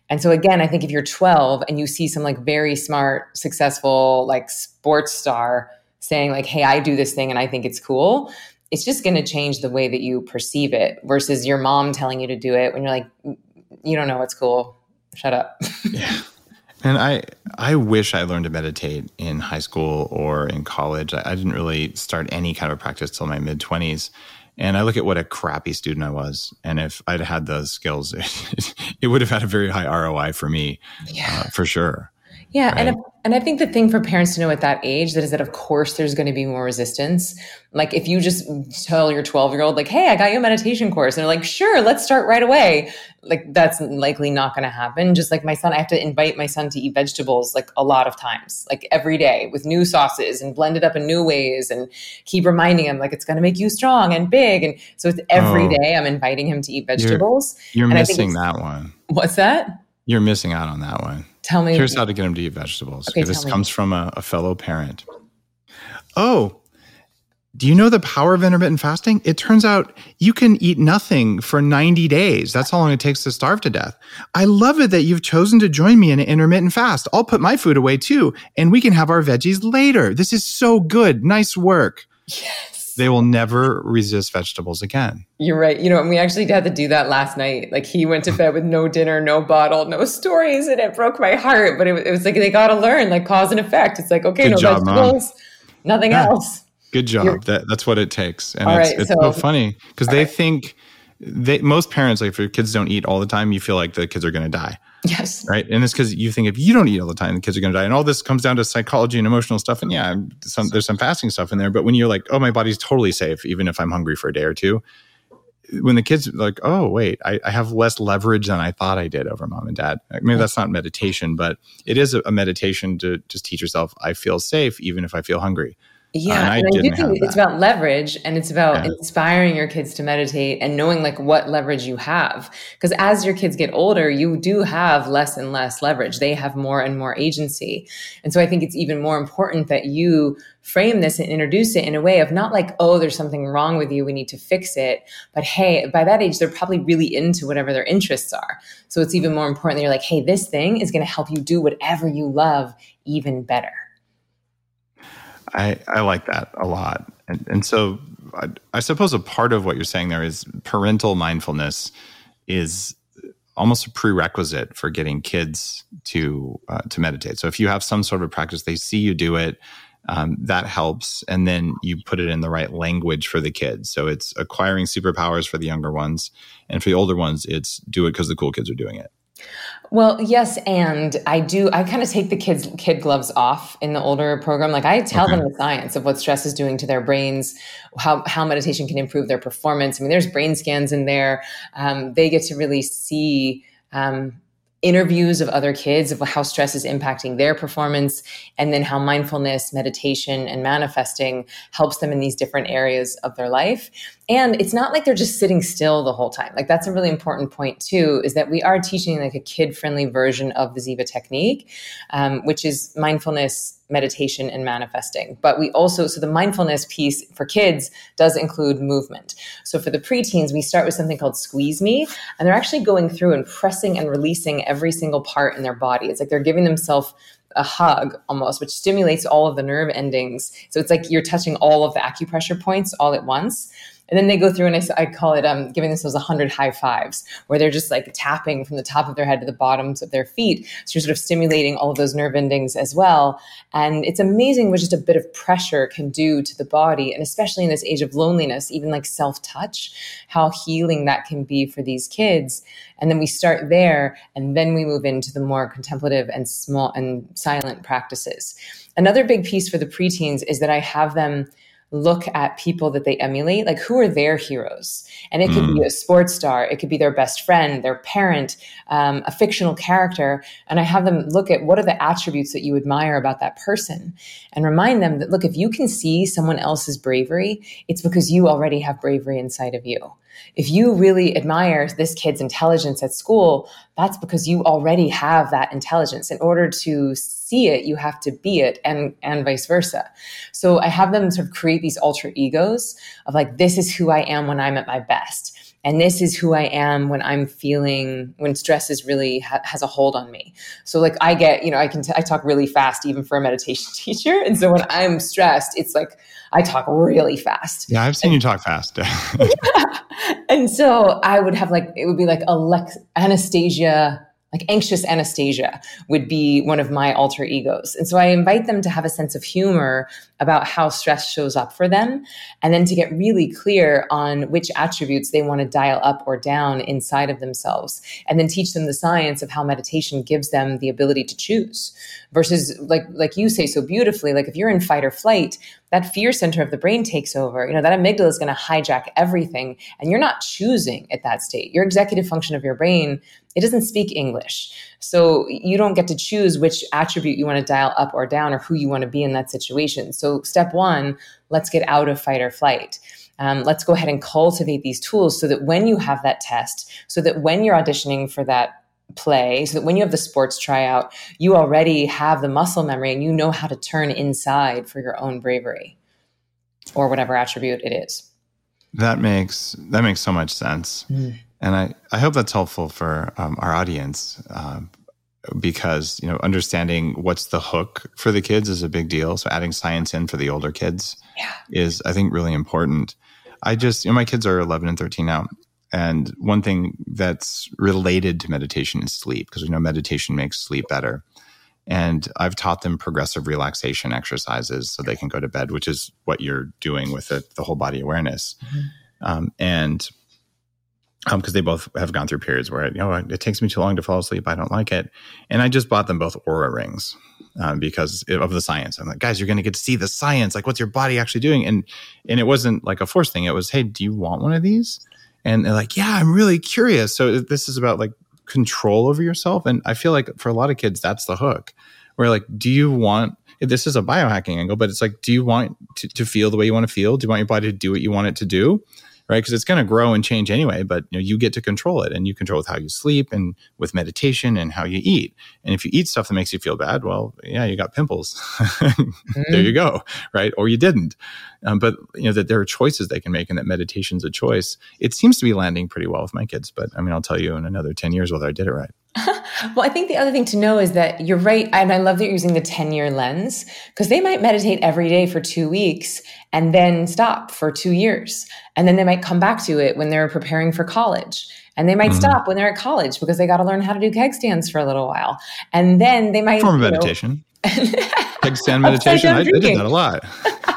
And so again, I think if you're twelve and you see some like very smart, successful, like sports star saying like, hey, I do this thing and I think it's cool, it's just going to change the way that you perceive it versus your mom telling you to do it when you're like, you don't know what's cool. Shut up. Yeah. And I I wish I learned to meditate in high school or in college. I, I didn't really start any kind of practice till my mid-twenties. And I look at what a crappy student I was. And if I'd had those skills, it, it would have had a very high R O I for me, yeah. uh, for sure. Yeah. Right? And, if, and I think the thing for parents to know at that age that is that, of course, there's going to be more resistance. Like if you just tell your twelve year old, like, hey, I got you a meditation course. And they're like, sure, let's start right away. Like that's likely not going to happen. Just like my son, I have to invite my son to eat vegetables like a lot of times, like every day with new sauces and blend it up in new ways and keep reminding him like it's going to make you strong and big. And so it's every oh, day I'm inviting him to eat vegetables. You're, you're and missing that one. What's that? You're missing out on that one. Tell me. Here's how to get him to eat vegetables. Okay, this me. comes from a, a fellow parent. Oh, do you know the power of intermittent fasting? It turns out you can eat nothing for ninety days. That's how long it takes to starve to death. I love it that you've chosen to join me in an intermittent fast. I'll put my food away too, and we can have our veggies later. This is so good. Nice work. Yes. They will never resist vegetables again. You're right. You know, and we actually had to do that last night. Like he went to bed with no dinner, no bottle, no stories, and it broke my heart. But it, it was like, they got to learn like cause and effect. It's like, okay, Good no job, vegetables, Mom. Nothing yeah. else. Good job. That, that's what it takes. And all it's, right, it's so, so funny because they right. think they, most parents, like if your kids don't eat all the time, you feel like the kids are going to die. Yes. Right. And it's because you think if you don't eat all the time, the kids are going to die. And all this comes down to psychology and emotional stuff. And yeah, some, there's some fasting stuff in there. But when you're like, oh, my body's totally safe, even if I'm hungry for a day or two, when the kids are like, oh, wait, I, I have less leverage than I thought I did over mom and dad. Maybe that's not meditation, but it is a, a meditation to just teach yourself, I feel safe, even if I feel hungry. Yeah, uh, and I, and I didn't do think have it's that. about leverage and it's about Yeah. inspiring your kids to meditate and knowing like what leverage you have. Because as your kids get older, you do have less and less leverage. They have more and more agency. And so I think it's even more important that you frame this and introduce it in a way of not like, oh, there's something wrong with you, we need to fix it. But hey, by that age, they're probably really into whatever their interests are. So it's even more important that you're like, hey, this thing is going to help you do whatever you love even better. I, I like that a lot. And, and so I, I suppose a part of what you're saying there is parental mindfulness is almost a prerequisite for getting kids to uh, to meditate. So if you have some sort of practice, they see you do it, um, that helps. And then you put it in the right language for the kids. So it's acquiring superpowers for the younger ones. And for the older ones, it's do it because the cool kids are doing it. Well, yes. And I do, I kind of take the kids, kid gloves off in the older program. Like I tell Okay. them the science of what stress is doing to their brains, how, how meditation can improve their performance. I mean, there's brain scans in there. Um, they get to really see, um, interviews of other kids of how stress is impacting their performance, and then how mindfulness, meditation, and manifesting helps them in these different areas of their life. And it's not like they're just sitting still the whole time. Like that's a really important point too, is that we are teaching like a kid-friendly version of the Ziva technique, um, which is mindfulness, meditation, and manifesting. But we also, so the mindfulness piece for kids does include movement. So for the preteens, we start with something called Squeeze Me, and they're actually going through and pressing and releasing every single part in their body. It's like they're giving themselves a hug almost, which stimulates all of the nerve endings. So it's like you're touching all of the acupressure points all at once. And then they go through and I, I call it um, giving themselves one hundred high fives, where they're just like tapping from the top of their head to the bottoms of their feet. So you're sort of stimulating all of those nerve endings as well. And it's amazing what just a bit of pressure can do to the body. And especially in this age of loneliness, even like self-touch, how healing that can be for these kids. And then we start there, and then we move into the more contemplative and small and silent practices. Another big piece for the preteens is that I have them look at people that they emulate, like who are their heroes? And it could mm. be a sports star, it could be their best friend, their parent, um, a fictional character. And I have them look at what are the attributes that you admire about that person, and remind them that, look, if you can see someone else's bravery, it's because you already have bravery inside of you. If you really admire this kid's intelligence at school, that's because you already have that intelligence. In order to see it, you have to be it, and, and vice versa. So I have them sort of create these alter egos of like, this is who I am when I'm at my best. And this is who I am when I'm feeling, when stress is really ha- has a hold on me. So like I get, you know, I can, t- I talk really fast even for a meditation teacher. And so when I'm stressed, it's like, I talk really fast. Yeah, I've seen and, you talk fast. yeah. And so I would have like, it would be like Alex- Anastasia, like anxious Anastasia would be one of my alter egos. And so I invite them to have a sense of humor about how stress shows up for them, and then to get really clear on which attributes they want to dial up or down inside of themselves, and then teach them the science of how meditation gives them the ability to choose versus like, like you say so beautifully, like if you're in fight or flight, that fear center of the brain takes over, you know, that amygdala is going to hijack everything, and you're not choosing at that state. Your executive function of your brain, it doesn't speak English. So you don't get to choose which attribute you want to dial up or down or who you want to be in that situation. So step one, let's get out of fight or flight. Um, let's go ahead and cultivate these tools so that when you have that test, so that when you're auditioning for that play, so that when you have the sports tryout, you already have the muscle memory and you know how to turn inside for your own bravery or whatever attribute it is. That makes, that makes so much sense. Mm. And I, I hope that's helpful for um, our audience um, because, you know, understanding what's the hook for the kids is a big deal. So adding science in for the older kids yeah. is, I think, really important. I just, you know, my kids are eleven and thirteen now. And one thing that's related to meditation is sleep, because we know meditation makes sleep better. And I've taught them progressive relaxation exercises so they can go to bed, which is what you're doing with it, the whole body awareness. Mm-hmm. Um, and Um, because they both have gone through periods where, you know, it takes me too long to fall asleep. I don't like it. And I just bought them both Oura rings um, because of the science. I'm like, guys, you're going to get to see the science. Like, what's your body actually doing? And and it wasn't like a force thing. It was, hey, do you want one of these? And they're like, yeah, I'm really curious. So this is about like control over yourself. And I feel like for a lot of kids, that's the hook. Where like, do you want, this is a biohacking angle, but it's like, do you want to, to feel the way you want to feel? Do you want your body to do what you want it to do? Right? Because it's going to grow and change anyway, but you know, you get to control it, and you control with how you sleep and with meditation and how you eat. And if you eat stuff that makes you feel bad, well, yeah, you got pimples. mm-hmm. There you go. Right. Or you didn't. Um, but you know, that there are choices they can make, and that meditation's a choice. It seems to be landing pretty well with my kids, but I mean, I'll tell you in another ten years whether I did it right. Well, I think the other thing to know is that you're right. And I love that you're using the ten-year lens, because they might meditate every day for two weeks and then stop for two years. And then they might come back to it when they're preparing for college. And they might mm-hmm. stop when they're at college because they got to learn how to do keg stands for a little while. And then they might— Form of meditation. Keg stand meditation. I, I did that a lot.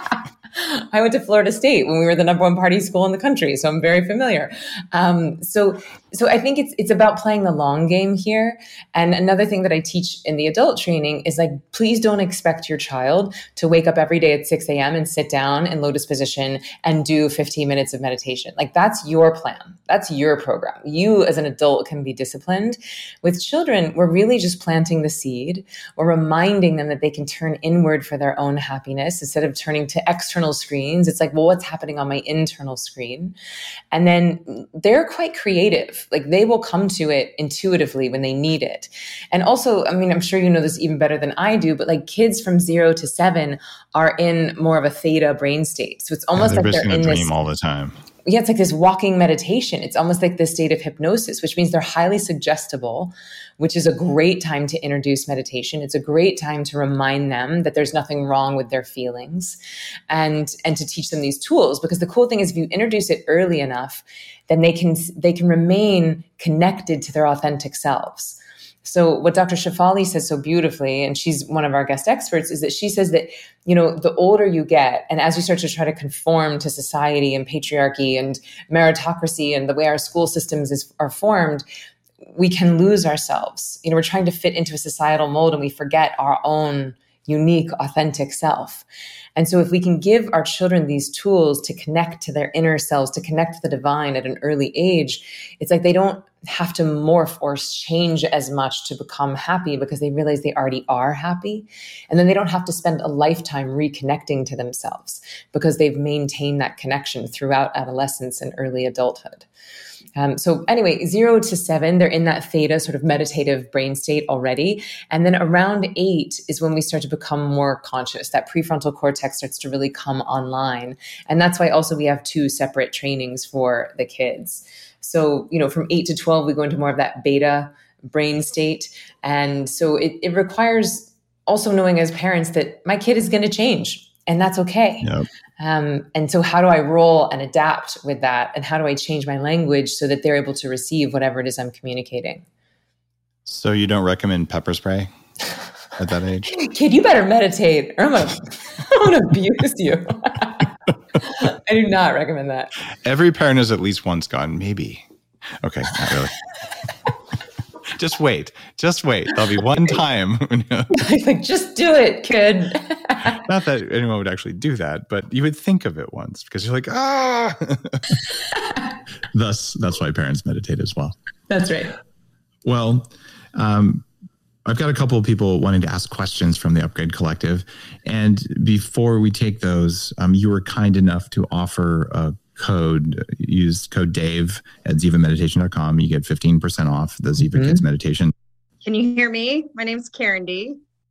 I went to Florida State when we were the number one party school in the country, so I'm very familiar. Um, so, so I think it's it's about playing the long game here. And another thing that I teach in the adult training is like, please don't expect your child to wake up every day at six a.m. and sit down in lotus position and do fifteen minutes of meditation. Like, that's your plan. That's your program. You as an adult can be disciplined. With children, we're really just planting the seed. We're reminding them that they can turn inward for their own happiness instead of turning to external screens. It's like, well, what's happening on my internal screen? And then they're quite creative. Like, they will come to it intuitively when they need it. And also, I mean, I'm sure you know this even better than I do, but like kids from zero to seven are in more of a theta brain state. So it's almost yeah, they're like they're in dream this all the time. Yeah, it's like this walking meditation. It's almost like this state of hypnosis, which means they're highly suggestible, which is a great time to introduce meditation. It's a great time to remind them that there's nothing wrong with their feelings, and, and to teach them these tools. Because the cool thing is, if you introduce it early enough, then they can, they can remain connected to their authentic selves. So what Doctor Shefali says so beautifully, and she's one of our guest experts, is that she says that, you know, the older you get, and as you start to try to conform to society and patriarchy and meritocracy and the way our school systems is, are formed, we can lose ourselves. You know, we're trying to fit into a societal mold and we forget our own unique, authentic self. And so if we can give our children these tools to connect to their inner selves, to connect to the divine at an early age, it's like they don't have to morph or change as much to become happy, because they realize they already are happy. And then they don't have to spend a lifetime reconnecting to themselves, because they've maintained that connection throughout adolescence and early adulthood. Um, so anyway, zero to seven, they're in that theta sort of meditative brain state already. And then around eight is when we start to become more conscious. That prefrontal cortex starts to really come online. And that's why also we have two separate trainings for the kids. So, you know, from eight to twelve, we go into more of that beta brain state. And so it, it requires also knowing as parents that my kid is going to change, and that's okay. Yep. Um, and so how do I roll and adapt with that? And how do I change my language so that they're able to receive whatever it is I'm communicating? So you don't recommend pepper spray at that age? Kid, you better meditate or I'm going to abuse you. I do not recommend that. Every parent has at least once gone, maybe. Okay, not really. Just wait. Just wait. There'll be one time. Like, just do it, kid. Not that anyone would actually do that, but you would think of it once because you're like, ah. Thus, that's why parents meditate as well. That's right. Well, um, I've got a couple of people wanting to ask questions from the Upgrade Collective. And before we take those, um, you were kind enough to offer a code. Use code Dave at ziva meditation dot com. You get fifteen percent off the Ziva mm-hmm. Kids Meditation. Can you hear me? My name's Karen D.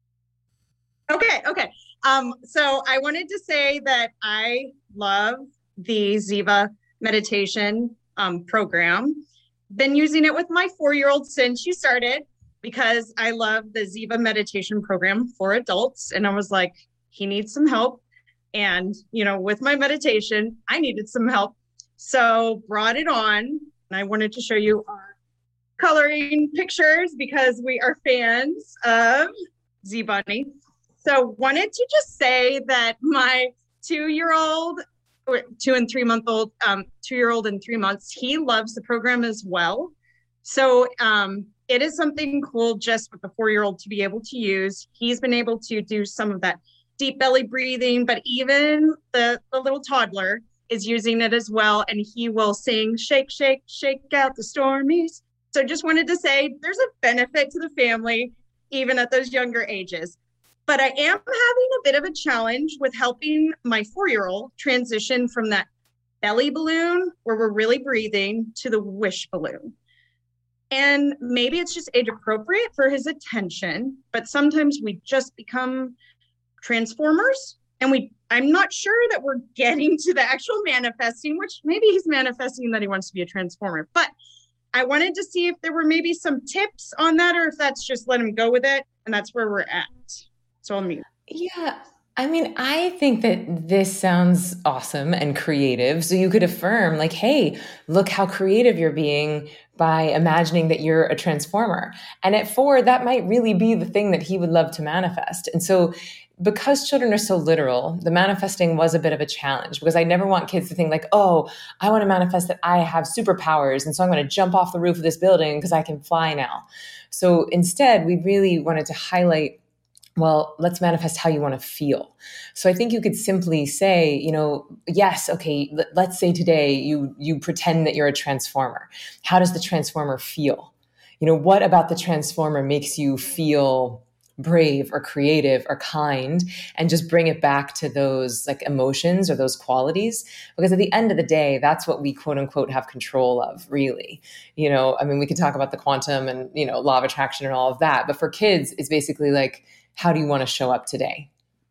Okay, okay. Um, so I wanted to say that I love the Ziva meditation um, program. Been using it with my four-year-old since she started because I love the Ziva meditation program for adults. And I was like, he needs some help. And, you know, with my meditation, I needed some help. So brought it on. And I wanted to show you our coloring pictures because we are fans of Z Bunny. So wanted to just say that my two-year-old, two and three month old, um, two-year-old and three months, he loves the program as well. So um, it is something cool just with the four-year-old to be able to use. He's been able to do some of that deep belly breathing, but even the, the little toddler is using it as well. And he will sing, shake, shake, shake out the stormies. So just wanted to say there's a benefit to the family, even at those younger ages. But I am having a bit of a challenge with helping my four-year-old transition from that belly balloon where we're really breathing to the wish balloon. And maybe it's just age appropriate for his attention, but sometimes we just become transformers and we I'm not sure that we're getting to the actual manifesting, which maybe he's manifesting that he wants to be a transformer. But I wanted to see if there were maybe some tips on that or if that's just let him go with it. And that's where we're at. So I'll mute. Yeah. I mean, I think that this sounds awesome and creative. So you could affirm like, hey, look how creative you're being by imagining that you're a transformer. And at four, that might really be the thing that he would love to manifest. And so because children are so literal, the manifesting was a bit of a challenge because I never want kids to think like, oh, I want to manifest that I have superpowers. And so I'm going to jump off the roof of this building because I can fly now. So instead, we really wanted to highlight, well, let's manifest how you want to feel. So I think you could simply say, you know, yes, okay, l- let's say today you you pretend that you're a transformer. How does the transformer feel? You know, what about the transformer makes you feel brave or creative or kind, and just bring it back to those like emotions or those qualities? Because at the end of the day, that's what we quote unquote have control of, really. You know, I mean, we could talk about the quantum and, you know, law of attraction and all of that, but for kids, it's basically like, how do you want to show up today?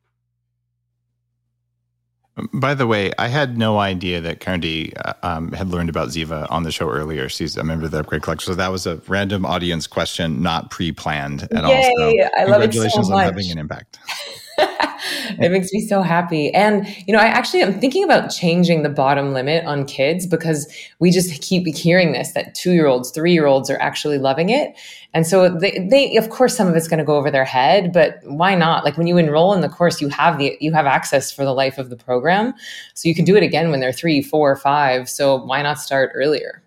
By the way, I had no idea that Karen D uh, um, had learned about Ziva on the show earlier. She's a member of the Upgrade Collective. So that was a random audience question, not pre-planned at Yay, all. So I love it so congratulations on much. having an impact. It makes me so happy. And, you know, I actually am thinking about changing the bottom limit on kids because we just keep hearing this, that two-year-olds, three-year-olds are actually loving it. And so they, they of course, some of it's going to go over their head, but why not? Like when you enroll in the course, you have the, you have access for the life of the program. So you can do it again when they're three, four, five. So why not start earlier?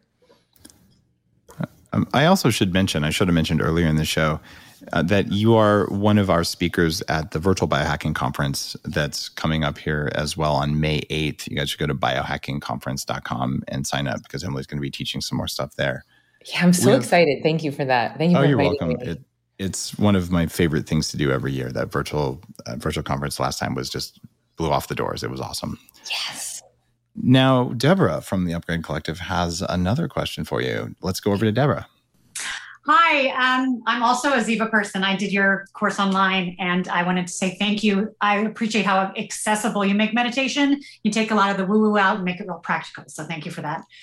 Um, I also should mention, I should have mentioned earlier in the show, Uh, that you are one of our speakers at the virtual biohacking conference that's coming up here as well on May eighth. You guys should go to biohacking conference dot com and sign up because Emily's going to be teaching some more stuff there. Yeah, I'm so have, excited. Thank you for that. Thank you oh, for you're inviting welcome. me. It, it's one of my favorite things to do every year. That virtual uh, virtual conference last time was just blew off the doors. It was awesome. Yes. Now, Deborah from the Upgrade Collective has another question for you. Let's go over to Deborah. Hi, um, I'm also a Ziva person. I did your course online and I wanted to say thank you. I appreciate how accessible you make meditation. You take a lot of the woo-woo out and make it real practical. So thank you for that.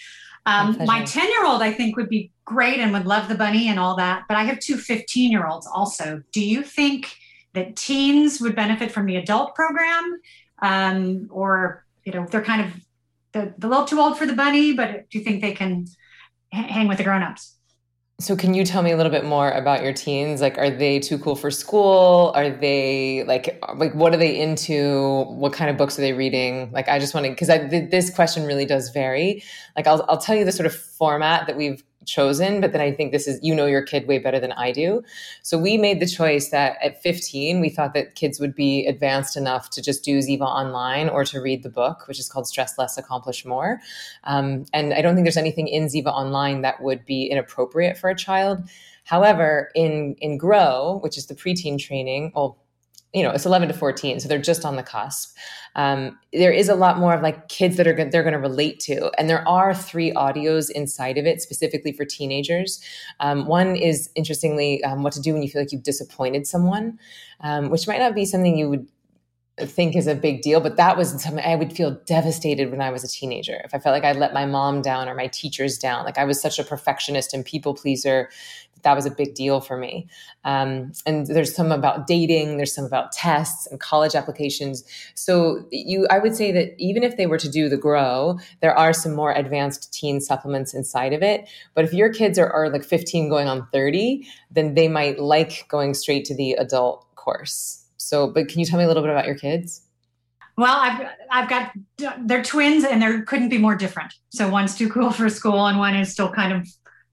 Um, my ten-year-old, I think, would be great and would love the bunny and all that. But I have two fifteen-year-olds also. Do you think that teens would benefit from the adult program? Um, or, you know, they're kind of they're, they're a little too old for the bunny, but do you think they can h- hang with the grown-ups? So can you tell me a little bit more about your teens? Like, are they too cool for school? Are they like, like, what are they into? What kind of books are they reading? Like, I just want to, because I, th- this question really does vary. Like, I'll, I'll tell you the sort of format that we've chosen, but then I think this is, you know, your kid way better than I do. So we made the choice that at fifteen, we thought that kids would be advanced enough to just do Ziva online or to read the book, which is called Stress Less, Accomplish More. Um, and I don't think there's anything in Ziva online that would be inappropriate for a child. However, in, in Grow, which is the preteen training, well, you know, it's eleven to fourteen, so they're just on the cusp. Um, there is a lot more of like kids that are they're going to relate to, and there are three audios inside of it specifically for teenagers. Um, one is interestingly um, what to do when you feel like you've disappointed someone, um, which might not be something you would think is a big deal, but that was something I would feel devastated when I was a teenager. If I felt like I let my mom down or my teachers down, like I was such a perfectionist and people pleaser, that was a big deal for me. Um, and there's some about dating, there's some about tests and college applications. So you, I would say that even if they were to do the Grow, there are some more advanced teen supplements inside of it. But if your kids are, are like fifteen going on thirty, then they might like going straight to the adult course. So, but can you tell me a little bit about your kids? Well, I've I've got they're twins, and they couldn't be more different. So one's too cool for school, and one is still kind of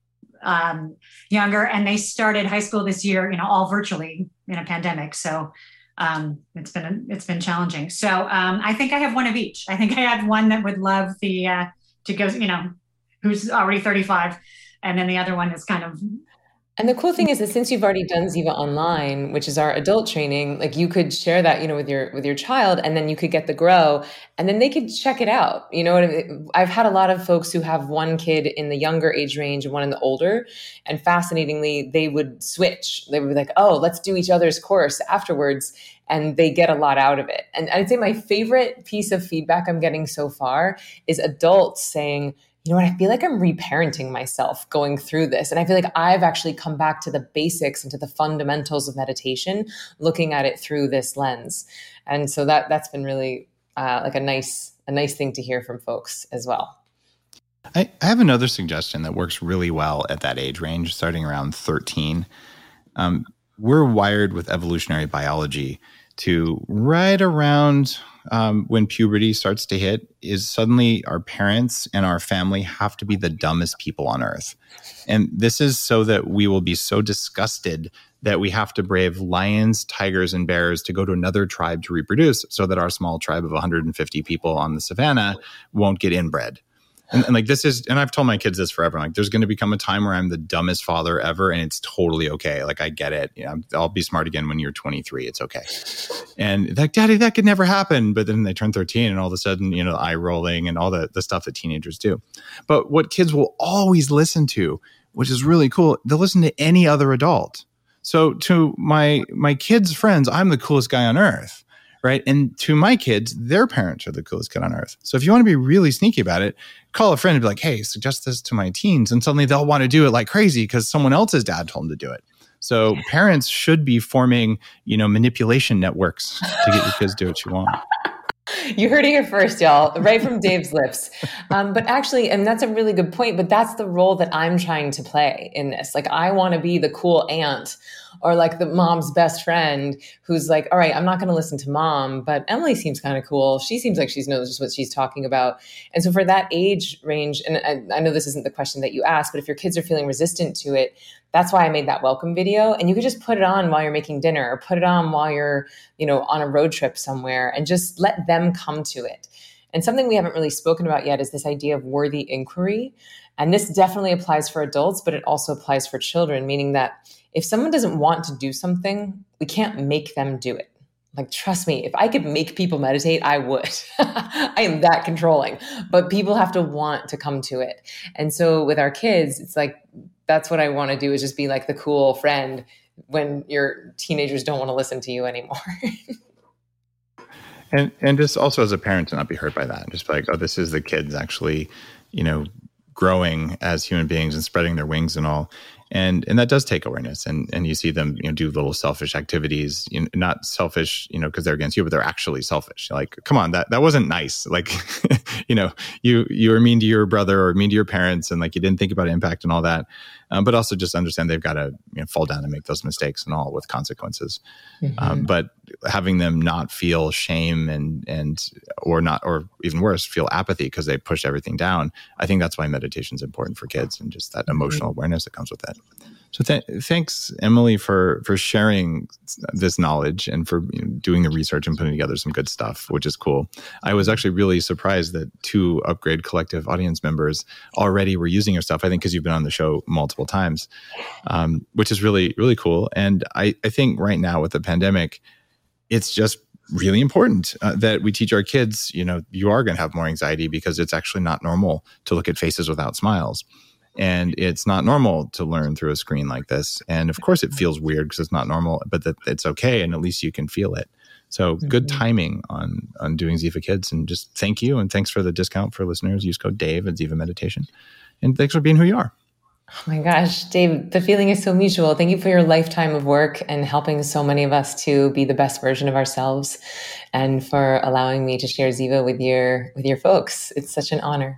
um, younger. And they started high school this year, you know, all virtually in a pandemic. So um, it's been it's been challenging. So um, I think I have one of each. I think I have one that would love the uh, to go, you know, who's already thirty-five, and then the other one is kind of. And the cool thing is that since you've already done Ziva Online, which is our adult training, like you could share that, you know, with your with your child, and then you could get the Grow, and then they could check it out. You know what I mean? I've had a lot of folks who have one kid in the younger age range and one in the older, and fascinatingly, they would switch. They would be like, "Oh, let's do each other's course afterwards," and they get a lot out of it. And I'd say my favorite piece of feedback I'm getting so far is adults saying, you know what, I feel like I'm reparenting myself going through this. And I feel like I've actually come back to the basics and to the fundamentals of meditation, looking at it through this lens. And so that, that's been really uh, like a nice, a nice thing to hear from folks as well. I, I have another suggestion that works really well at that age range, starting around thirteen. Um, we're wired with evolutionary biology to right around um, when puberty starts to hit is suddenly our parents and our family have to be the dumbest people on earth. And this is so that we will be so disgusted that we have to brave lions, tigers, and bears to go to another tribe to reproduce so that our small tribe of one hundred fifty people on the savannah won't get inbred. And, and like this is, and I've told my kids this forever, like there's going to become a time where I'm the dumbest father ever, and it's totally okay. Like I get it. You know, I'll be smart again when you're twenty-three. It's okay. And like, Daddy, that could never happen. But then they turn thirteen, and all of a sudden, you know, eye rolling and all the the stuff that teenagers do. But what kids will always listen to, which is really cool, they'll listen to any other adult. So to my my kids' friends, I'm the coolest guy on earth. Right. And to my kids, their parents are the coolest kid on earth. So if you want to be really sneaky about it, call a friend and be like, hey, suggest this to my teens. And suddenly they'll want to do it like crazy because someone else's dad told them to do it. So parents should be forming, you know, manipulation networks to get your kids to do what you want. You heard it here first, y'all, right from Dave's lips. Um, but actually, and that's a really good point, but that's the role that I'm trying to play in this. Like, I want to be the cool aunt or like the mom's best friend who's like, all right, I'm not going to listen to mom, but Emily seems kind of cool. She seems like she knows what she's talking about. And so for that age range, and I, I know this isn't the question that you asked, but if your kids are feeling resistant to it, that's why I made that welcome video. And you could just put it on while you're making dinner or put it on while you're, you know, on a road trip somewhere and just let them come to it. And something we haven't really spoken about yet is this idea of worthy inquiry. And this definitely applies for adults, but it also applies for children, meaning that if someone doesn't want to do something, we can't make them do it. Like, trust me, if I could make people meditate, I would. I am that controlling, but people have to want to come to it. And so with our kids, it's like, that's what I want to do is just be like the cool friend when your teenagers don't want to listen to you anymore. and and just also as a parent to not be hurt by that. Just be like, oh, this is the kids actually, you know, growing as human beings and spreading their wings and all. And and that does take awareness. And and you see them, you know, do little selfish activities, you know, not selfish, you know, because they're against you, but they're actually selfish. Like, come on, that that wasn't nice. Like, you know, you you were mean to your brother or mean to your parents, and like you didn't think about impact and all that. Um, but also just understand they've got to, you know, fall down and make those mistakes and all with consequences. Mm-hmm. Um, but having them not feel shame and and or not, or even worse, feel apathy because they pushed everything down. I think that's why meditation is important for kids, and just that emotional mm-hmm. awareness that comes with that. So th- thanks, Emily, for for sharing this knowledge and for, you know, doing the research and putting together some good stuff, which is cool. I was actually really surprised that two Upgrade Collective audience members already were using your stuff, I think because you've been on the show multiple times, um, which is really, really cool. And I, I think right now with the pandemic, it's just really important uh, that we teach our kids, you know, you are going to have more anxiety because it's actually not normal to look at faces without smiles. And it's not normal to learn through a screen like this. And of course it feels weird because it's not normal, but that it's okay. And at least you can feel it. So mm-hmm. good timing on, on doing Ziva Kids. And just thank you. And thanks for the discount for listeners. Use code Dave at Ziva Meditation. And thanks for being who you are. Oh my gosh, Dave, the feeling is so mutual. Thank you for your lifetime of work and helping so many of us to be the best version of ourselves, and for allowing me to share Ziva with your, with your folks. It's such an honor.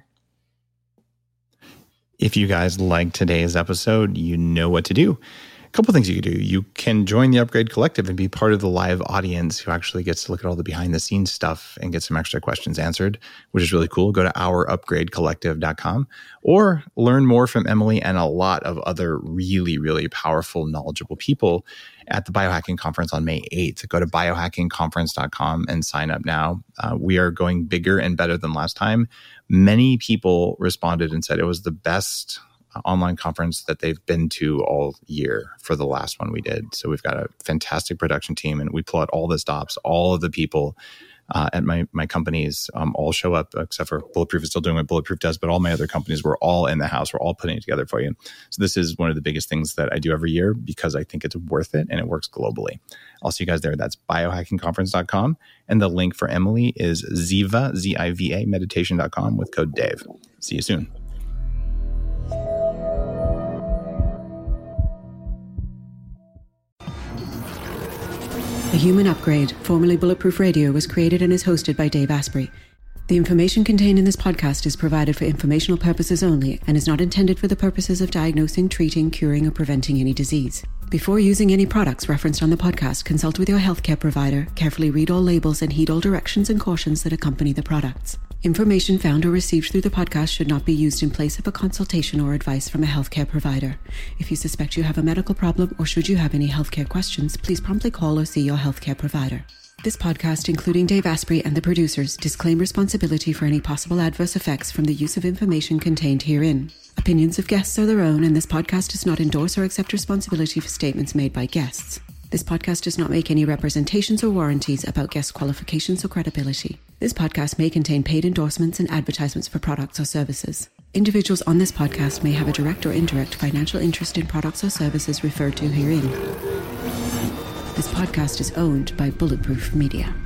If you guys like today's episode, you know what to do. A couple things you can do. You can join the Upgrade Collective and be part of the live audience who actually gets to look at all the behind the scenes stuff and get some extra questions answered, which is really cool. Go to our upgrade collective dot com or learn more from Emily and a lot of other really, really powerful, knowledgeable people at the Biohacking Conference on May eighth. Go to biohacking conference dot com and sign up now. Uh, we are going bigger and better than last time. Many people responded and said it was the best online conference that they've been to all year for the last one we did. So we've got a fantastic production team, and we pull out all the stops. All of the people uh, at my my companies um, all show up, except for Bulletproof is still doing what Bulletproof does, but all my other companies, we're all in the house. We're all putting it together for you. So this is one of the biggest things that I do every year because I think it's worth it and it works globally. I'll see you guys there. That's biohacking conference dot com. And the link for Emily is Ziva, Z I V A, meditation dot com with code Dave. See you soon. The Human Upgrade, formerly Bulletproof Radio, was created and is hosted by Dave Asprey. The information contained in this podcast is provided for informational purposes only and is not intended for the purposes of diagnosing, treating, curing, or preventing any disease. Before using any products referenced on the podcast, consult with your healthcare provider, carefully read all labels, and heed all directions and cautions that accompany the products. Information found or received through the podcast should not be used in place of a consultation or advice from a healthcare provider. If you suspect you have a medical problem or should you have any healthcare questions, please promptly call or see your healthcare provider. This podcast, including Dave Asprey and the producers, disclaim responsibility for any possible adverse effects from the use of information contained herein. Opinions of guests are their own, and this podcast does not endorse or accept responsibility for statements made by guests. This podcast does not make any representations or warranties about guest qualifications or credibility. This podcast may contain paid endorsements and advertisements for products or services. Individuals on this podcast may have a direct or indirect financial interest in products or services referred to herein. This podcast is owned by Bulletproof Media.